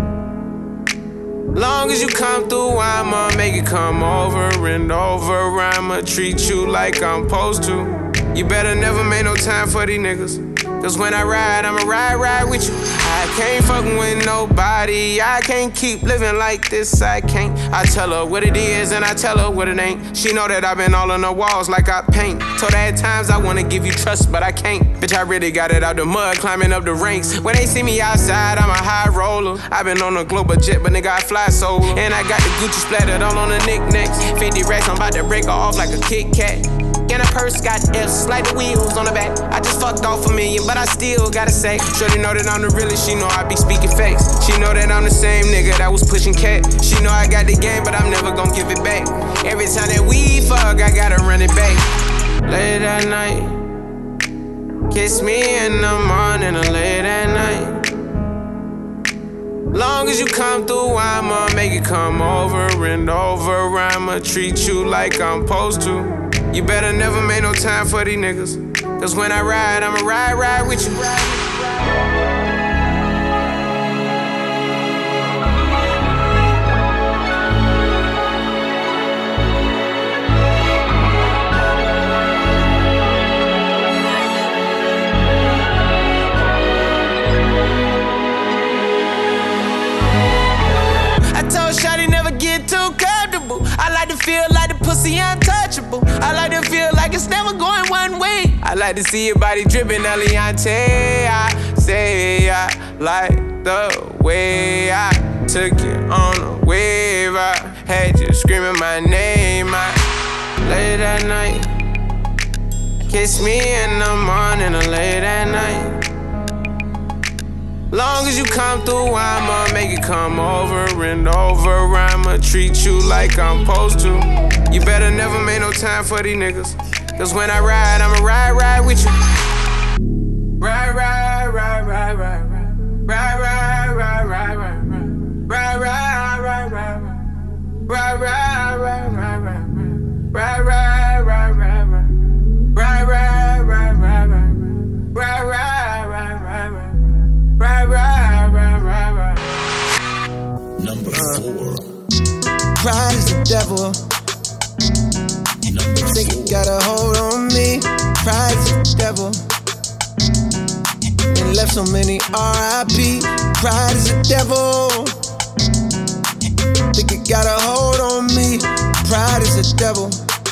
Speaker 14: Long as you come through, I'ma make it come over and over. I'ma treat you like I'm supposed to. You better never make no time for these niggas. Cause when I ride, I'ma ride with you. I can't fucking with nobody. I can't keep living like this, I can't. I tell her what it is and I tell her what it ain't. She know that I've been all on the walls like I paint. Told her at times I wanna give you trust, but I can't. Bitch, I really got it out the mud, climbing up the ranks. When they see me outside, I'm a high roller. I've been on a global jet, but nigga, I fly solo. And I got the Gucci splattered all on the knickknacks. 50 racks, I'm about to break her off like a Kit Kat. And a purse got F's, like the wheels on the back. I just fucked off $1 million, but I still gotta say, shorty know that I'm the realest, she know I be speaking facts. She know that I'm the same nigga that was pushing cat. She know I got the game, but I'm never gon' give it back. Every time that we fuck, I gotta run it back. Late at night, kiss me in the morning or late at night. Long as you come through, I'ma make it come over and over. I'ma treat you like I'm supposed to. You better never make no time for these niggas. Cause when I ride, I'ma ride with you. I told Shawty never get too comfortable. I like to feel like the pussy untouchable. I like to feel like it's never going one way. I like to see your body dripping, Eliante. I say I like the way I took you on a wave. I had you screaming my name. Late at night, kiss me in the morning or late at night. Long long as you come through, I'ma make it come over and over. I'ma treat you like I'm supposed to. You better never make no time for these niggas. Cause when I ride, I'ma ride with you. Ride, ride, ride, ride, ride, ride. Ride, ride, ride, ride, ride, ride. Ride, ride, ride, ride, ride. Ride, ride, ride, ride, ride. Ride, ride, ride, ride, ride. Ride, ride, ride, ride, ride. Ride, ride, ride, ride, ride. Ride, ride, ride, ride, ride.
Speaker 2: Number 4.
Speaker 4: Pride is the devil. Think it got a hold on me. Pride is the devil. And left so many R.I.P. Pride is the devil. Think it got a hold on me. Pride is the devil.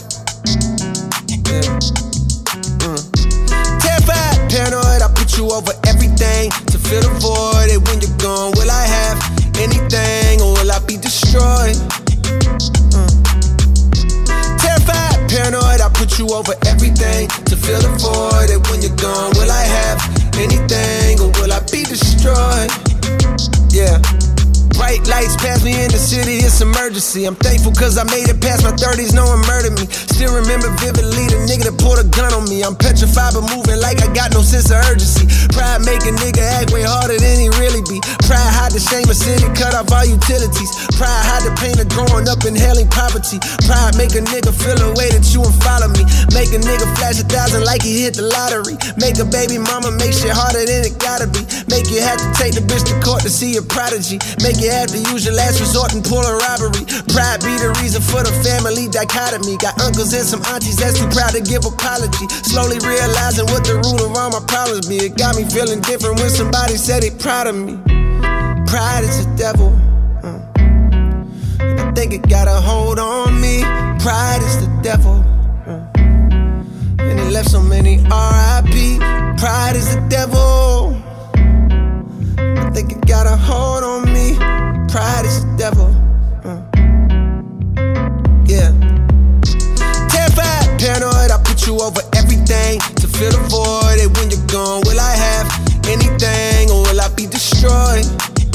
Speaker 4: Yeah. Terrified, paranoid, I put you over everything to fill the void. And when you're gone, will I have anything or will I be destroyed? Terrified, paranoid, I put you over everything to fill the void. And when you're gone, will I have anything or will I be destroyed? Yeah. Bright lights pass me in the city, it's emergency. I'm thankful cause I made it past my 30s, no one murdered me. Still remember vividly the nigga that pulled a gun on me. I'm petrified but moving like I got no sense of urgency. Pride make a nigga act way harder than he really be. Pride hide the shame of city, cut off all utilities. Pride hide the pain of growing up inhaling poverty. Pride make a nigga feel a way that you won't follow me. Make a nigga flash 1,000 like he hit the lottery. Make a baby mama make shit harder than it gotta be. Make you have to take the bitch to court to see a prodigy. Make you have to use your last resort and pull a robbery. Pride be the reason for the family dichotomy. Got uncles and some aunties that's too proud to give apology. Slowly realizing what the root of all my problems be. It got me feeling different when somebody said they proud of me. Pride is the devil. I think it got a hold on me. Pride is the devil. And it left so many R.I.P. Pride is the devil. I think it got a hold on me. Pride is the devil. Yeah. Terrified, paranoid, I put you over everything to fill the void. And when you're gone, will I have anything or will I be destroyed?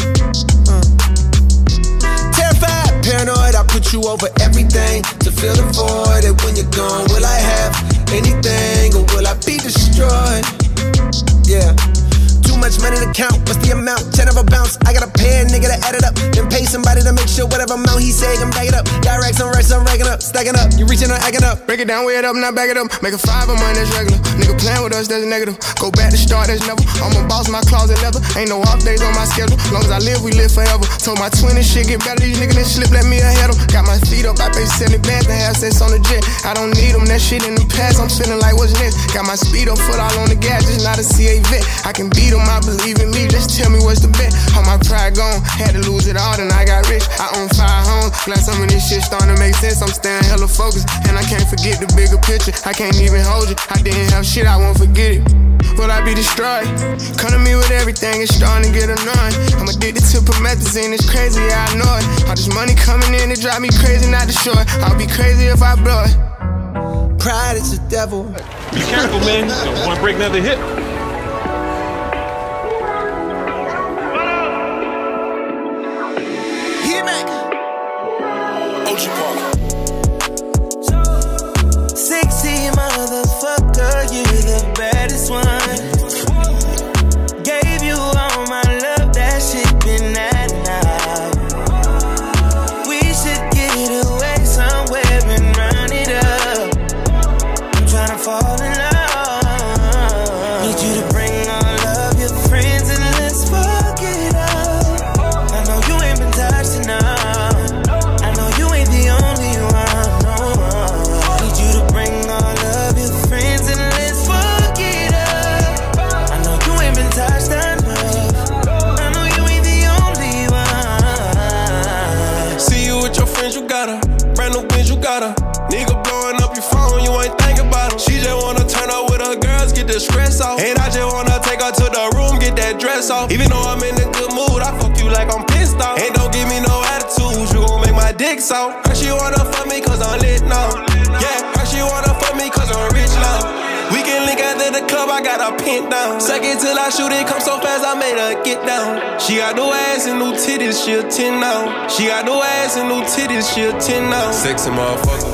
Speaker 4: Terrified, paranoid, I put you over everything to fill the void. And when you're gone, will I have anything or will I be destroyed? Yeah. Too much money to count, what's the amount? 10 of a bounce, I gotta pay a nigga to add it up. Then pay somebody to make sure whatever amount he say, I'm back it up. Got racks on racks, I'm racking up, stacking up. You reaching or acting up.
Speaker 14: Break it down, weigh it up, not back it up. Make a 5 of mine, that's regular. Nigga playing with us, that's negative. Go back to start, that's never. I'm a boss, my closet leather. Ain't no off days on my schedule. Long as I live, we live forever. Told my twin this shit get better, these niggas that slip, let me ahead them. Got my feet up, I pay 70 bands to have sex on the jet. I don't need them, that shit in the past, I'm feeling like what's next. Got my speed up, foot all on the gas, just not a CA vet. I can beat them, I believe in me. Just tell me what's the bet. All my pride gone, had to lose it all, then I got rich. I own 5 homes, glad some of this shit starting to make sense. I'm staying hella focused, and I can't forget the bigger picture. I can't even hold you, I didn't have shit, I won't forget it. Will I be destroyed? Come to me with everything, it's starting to get annoying. I'm addicted to promethazine, it's crazy, yeah, I know it. All this money coming in, it drive me crazy, not destroy it. I'll be crazy if I blow it.
Speaker 4: Pride is the devil.
Speaker 5: Be careful, man, don't wanna break another hip.
Speaker 11: Sexy motherfucker, you the baddest one. Gave you all my love, that shit been that now. We should get away somewhere and run it up. I'm tryna fall in love. Need you to bring all of your friends and let's fuck it up. I know you ain't been touched enough. I know you ain't the only one. No. Need you to bring all of your friends and let's fuck it up. I know you ain't been touched enough. I know you ain't the only one.
Speaker 14: See you with your friends, you got her. Brand new bitch, you got her. Nigga blowing up your phone, you ain't thinking about her. She just wanna turn up with her girls, get the stress off. And I just wanna take her to the room, get that dress off. Even though I'm in a good mood, I fuck you like I'm pissed off. And don't give me no attitude, you gon' make my dick soft. Her she wanna fuck me cause I'm lit now. Yeah, her she wanna fuck me cause I'm rich now. We can link after the club, I got her pinned down. Second till I shoot it, come so fast, I made her get down. She got no ass and new titties, she a 10 now. She got no ass and new titties, she a 10 now. Sexy motherfucker.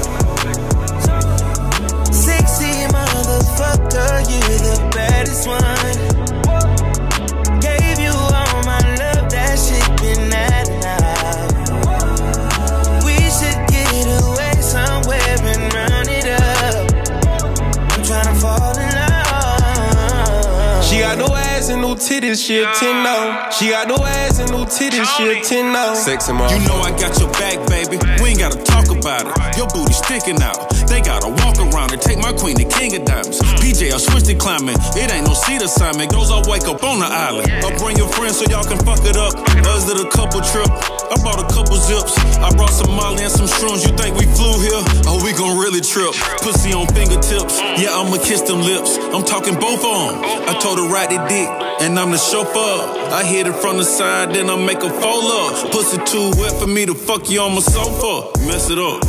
Speaker 20: Sexy motherfucker, you the baddest one. Gave you all my love, that shit been that now. We should get away somewhere and run it up. I'm tryna fall in love.
Speaker 14: She got no ass and new titties, she a 10 now. She got no ass and new titties, she a 10 now. Sexy motherfucker.
Speaker 2: You know I got your back, baby. We ain't gotta talk about it. Your booty sticking out. They gotta walk around and take my queen to King of Diamonds. PJ, I switched to climbing. It ain't no seat assignment. Goes I wake up on the island. I'll bring your friends so y'all can fuck it up. Us did a couple trip. I bought a couple zips. I brought some Molly and some shrooms. You think we flew here? Oh, we gon' really trip. Pussy on fingertips. Yeah, I'ma kiss them lips. I'm talking both arms. I told her ride the dick, and I'm the chauffeur. I hit it from the side, then I make a fold up. Pussy too wet for me to fuck you on my sofa. Mess it up.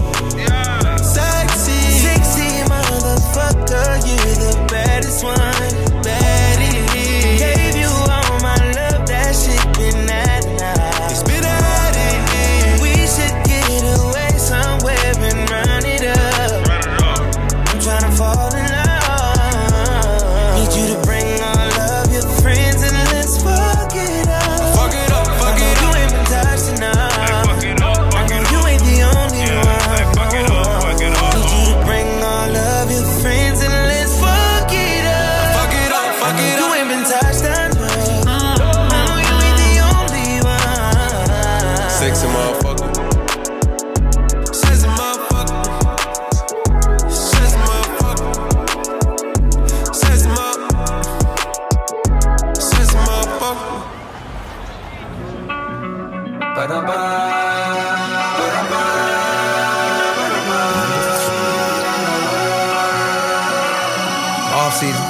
Speaker 20: Sexy motherfucker, you the baddest one. Baddie. Gave you all my love, that shit been that now. It's been at it. We should get away somewhere and run it up. I'm tryna fall in love. Need you to bring all of your friends and let's fuck it up.
Speaker 14: Fuck it up, fuck it up.
Speaker 20: You ain't been touched enough. I know you ain't the only one. Friends and let's fuck it up.
Speaker 14: Fuck it up, fuck it up.
Speaker 20: You ain't been touched enough. I know you ain't the only one.
Speaker 14: Sexy motherfucker. Sexy motherfucker. Sexy motherfucker. Sexy motherfucker. Sexy motherfucker. Ba-da-ba. Season.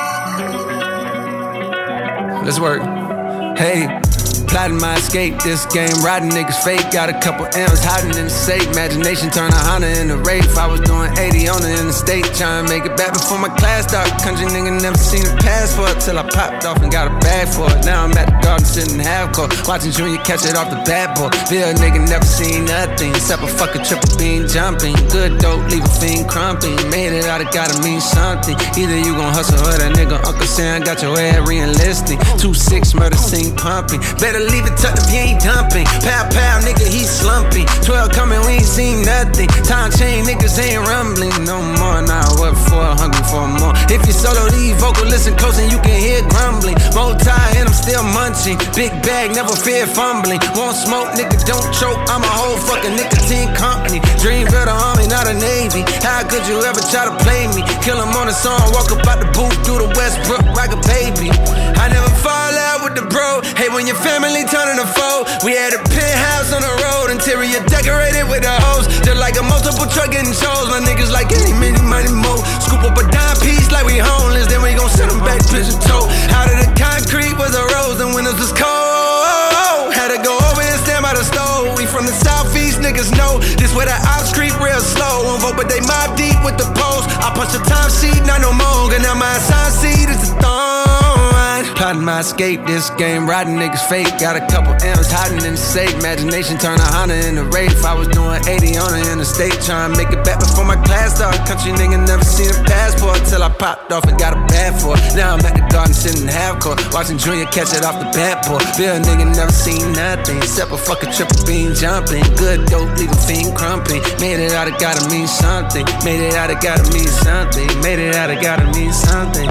Speaker 14: Let's work. Hey, plotting my escape. This game, riding niggas fake. Got a couple M's hiding in the safe. Imagination turn a Honda into Wraith. I was doing 80 on the interstate, trying to make it back before my class started. Country nigga never seen a passport till I popped off and got a bag for it. Now I'm at the garden sitting half court, watching Junior catch it off the bat board. Bill nigga never seen nothing except a fucking triple beam jumping. Good dope, leave a fiend crumping. Made it out, it gotta mean something. Either you gon' hustle or that nigga Uncle Sam got your head re-enlisting. 2-6 murder scene pumping. Better leave it tucked if you ain't dumping. Pow pow nigga he slumping. 12 coming we ain't seen nothing. Time chain niggas ain't rumbling no more. Nah, what for? Hungry for more. If you solo lead vocal, listen close and you can hear grumbling. Multi and I'm still munching. Big bag, never fear fumbling. Won't smoke, nigga, don't choke. I'm a whole fucking nicotine company. Dream build a army, not a navy. How could you ever try to play me? Kill him on the song, walk up out the booth through the Westbrook like a baby. I never fall out with the bro. Hey, when your family turning a foe. We had a penthouse on the road, interior decorated with a hose. Just like a multiple truck getting shows. My niggas like any, many, money, mo. Scoop up a dime piece like we homeless. Then we gon' send them back pigeon toe. Out of the concrete was a rose, and windows was cold. Had to go over and stand by the stove. We from the southeast, niggas know. This where the ops creep real slow. Won't vote, but they mob deep with the post. I punch the time sheet, not no more. And now my assigned seat is the thorn. Plotting my escape, this game, riding niggas fake. Got a couple M's hiding in the safe. Imagination turn a Honda into Wraith. I was doing 80 on the interstate, trying to make it back before my class started. Country nigga never seen a passport till I popped off and got a bag for it. Now I'm at the garden sitting half court, watching Junior catch it off the bat board. Bill nigga never seen nothing except a fucking triple beam jumping. Good dope, leave a fiend crumping. Made it out, it gotta mean something. Made it out, it gotta mean something. Made it out, it gotta mean something.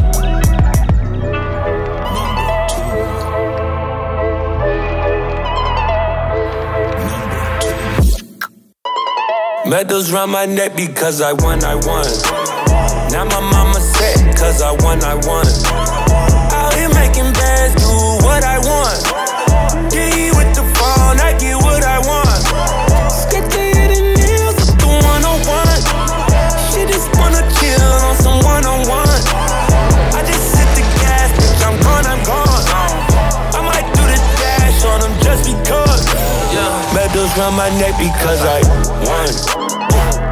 Speaker 10: Medals round my neck because I won. Now my mama set cause I won. Out here making bands, do what I want. Get with the phone, I get what I want. Skip the hidden nails with the 101. She just wanna chill on some one-on-one. I just hit the gas, bitch, I'm gone. I might do the dash on them just because. Medals round my neck because I won.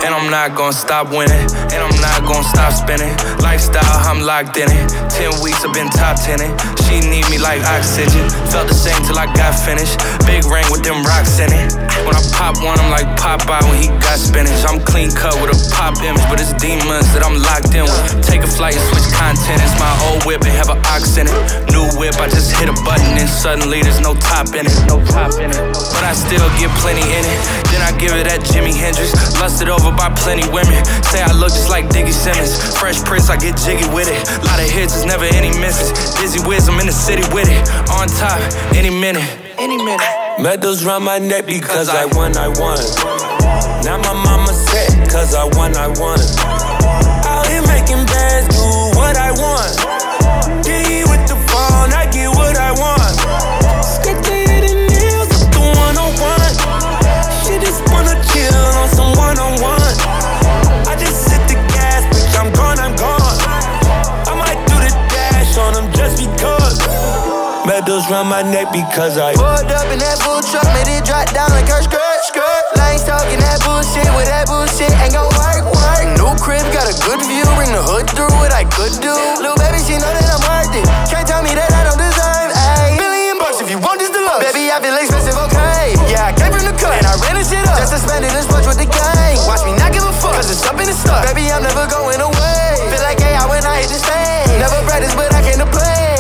Speaker 3: and I'm not gonna stop winning, and I'm not gonna stop spinning. Lifestyle, I'm locked in it. 10 weeks I've been top 10ing. She need me like oxygen. Felt the same till I got finished. Big ring with them rocks in it. When I pop one, I'm like Popeye when he got spinach. I'm clean cut with a pop image, but it's demons that I'm locked in with. Take a flight and switch content. It's my old whip and have an ox in it. New whip, I just hit a button and suddenly there's no top in it. No top in it. But I still get plenty in it. Then I give it that Jimi Hendrix. Lusted over by plenty women. Say I look just like Diggy Simmons. Fresh Prince, I get jiggy with it. Lot of hits, there's never any misses. Dizzy Wiz, I'm in the city with it. On top, any minute. Any minute.
Speaker 10: Medals round my neck because I won. Now my mama said, cause I won. Out here making bands, do what I want. D with the phone, I get what I want. Skip the hidden nails with the 101. She just wanna chill on some one-on-one. I just hit the gas, bitch, I'm gone. I might do the dash on them just because. Medals round my neck because I
Speaker 6: pulled up in that bull truck, made it drop down like her skirt. Lanes talking that bullshit, with that bullshit ain't gon' work. New crib, got a good view, bring the hood through what I could do. Little baby, she know that I'm worth it. Can't tell me that I don't deserve $1 million if you want this deluxe. Baby, I feel expensive, okay? Yeah, I came from the cut and I ran this shit up just to spend it as much with the gang. Watch me not give a fuck, cause it's up in the stuff. Baby, I'm never going away. Feel like AI when I hit the stage. Never practice, but I came to play.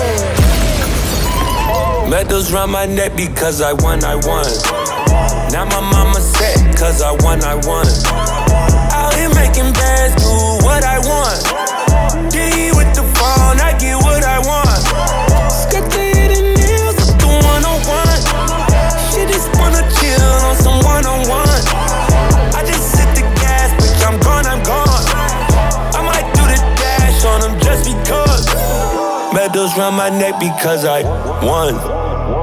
Speaker 10: Medals round my neck because I won. Now my mama said, cause I won. Out here making bands, do what I want. D with the phone, I get what I want. Skip the hidden nails with the 101. She just wanna chill on some one-on-one. I just hit the gas, bitch, I'm gone. I might do the dash on them just because. Medals round my neck because I won.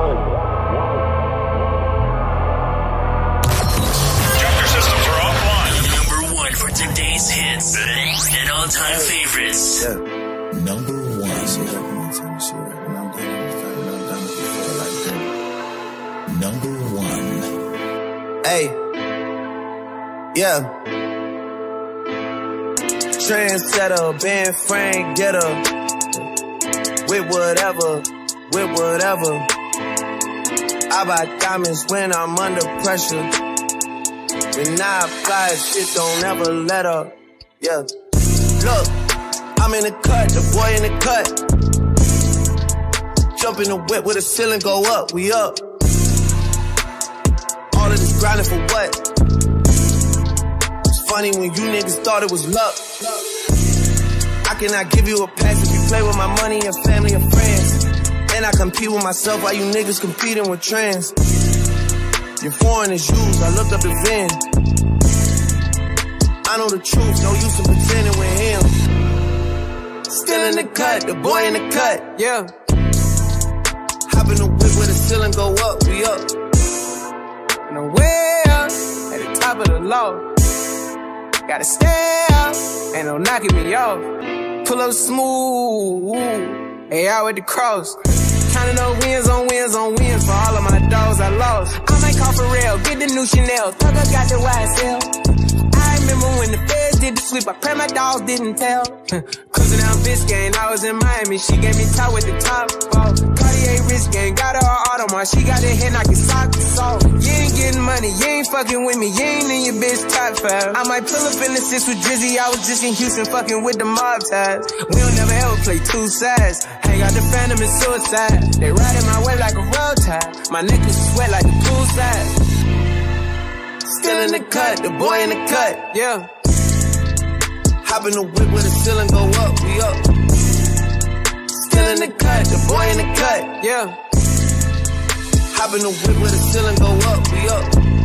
Speaker 22: Hits and all-time favorites.
Speaker 23: Number one. Number one.
Speaker 6: Hey. Yeah. Trendsetter, Ben Frank, getter. With whatever. I buy diamonds when I'm under pressure. When I apply, shit don't ever let up. Yeah. Look, I'm in the cut, the boy in the cut. Jump in the whip with the ceiling go up, we up. All of this grinding for what? It's funny when you niggas thought it was luck. I cannot give you a pass if you play with my money and family and friends. And I compete with myself while you niggas competing with trends. Your foreign is used, I looked up the VIN. I know the truth, no use in pretending with him. Still in the cut, the boy in the cut, yeah. Hop in the whip where the ceiling go up, we up. And I'm way up, at the top of the low. Gotta stay up, ain't no knocking me off. Pull up smooth, hey, out with the cross. Counting up wins on wins on wins for all of my dogs I lost. I might call for real, get the new Chanel. Tucker got the YSL. I remember when the feds did the sweep, I pray my dogs didn't tell. Cruising down Biscayne, I was in Miami, she gave me top with the top off. Cartier wrist game, got her Audemars, she got her head knocking sock to sock. You ain't getting money, you ain't fucking with me, you ain't in your bitch top 5. I might pull up in the 6 with Drizzy, I was just in Houston fucking with the mob ties. We don't never ever play two sides, hang out the phantom and suicide. They riding my way like a road tide, my neck was sweat like a poolside. Still in the cut, the boy in the cut, yeah. Hop in the whip where the ceiling go up, we up. Still in the cut, the boy in the cut, yeah. Hop in the whip where the ceiling go up, we up.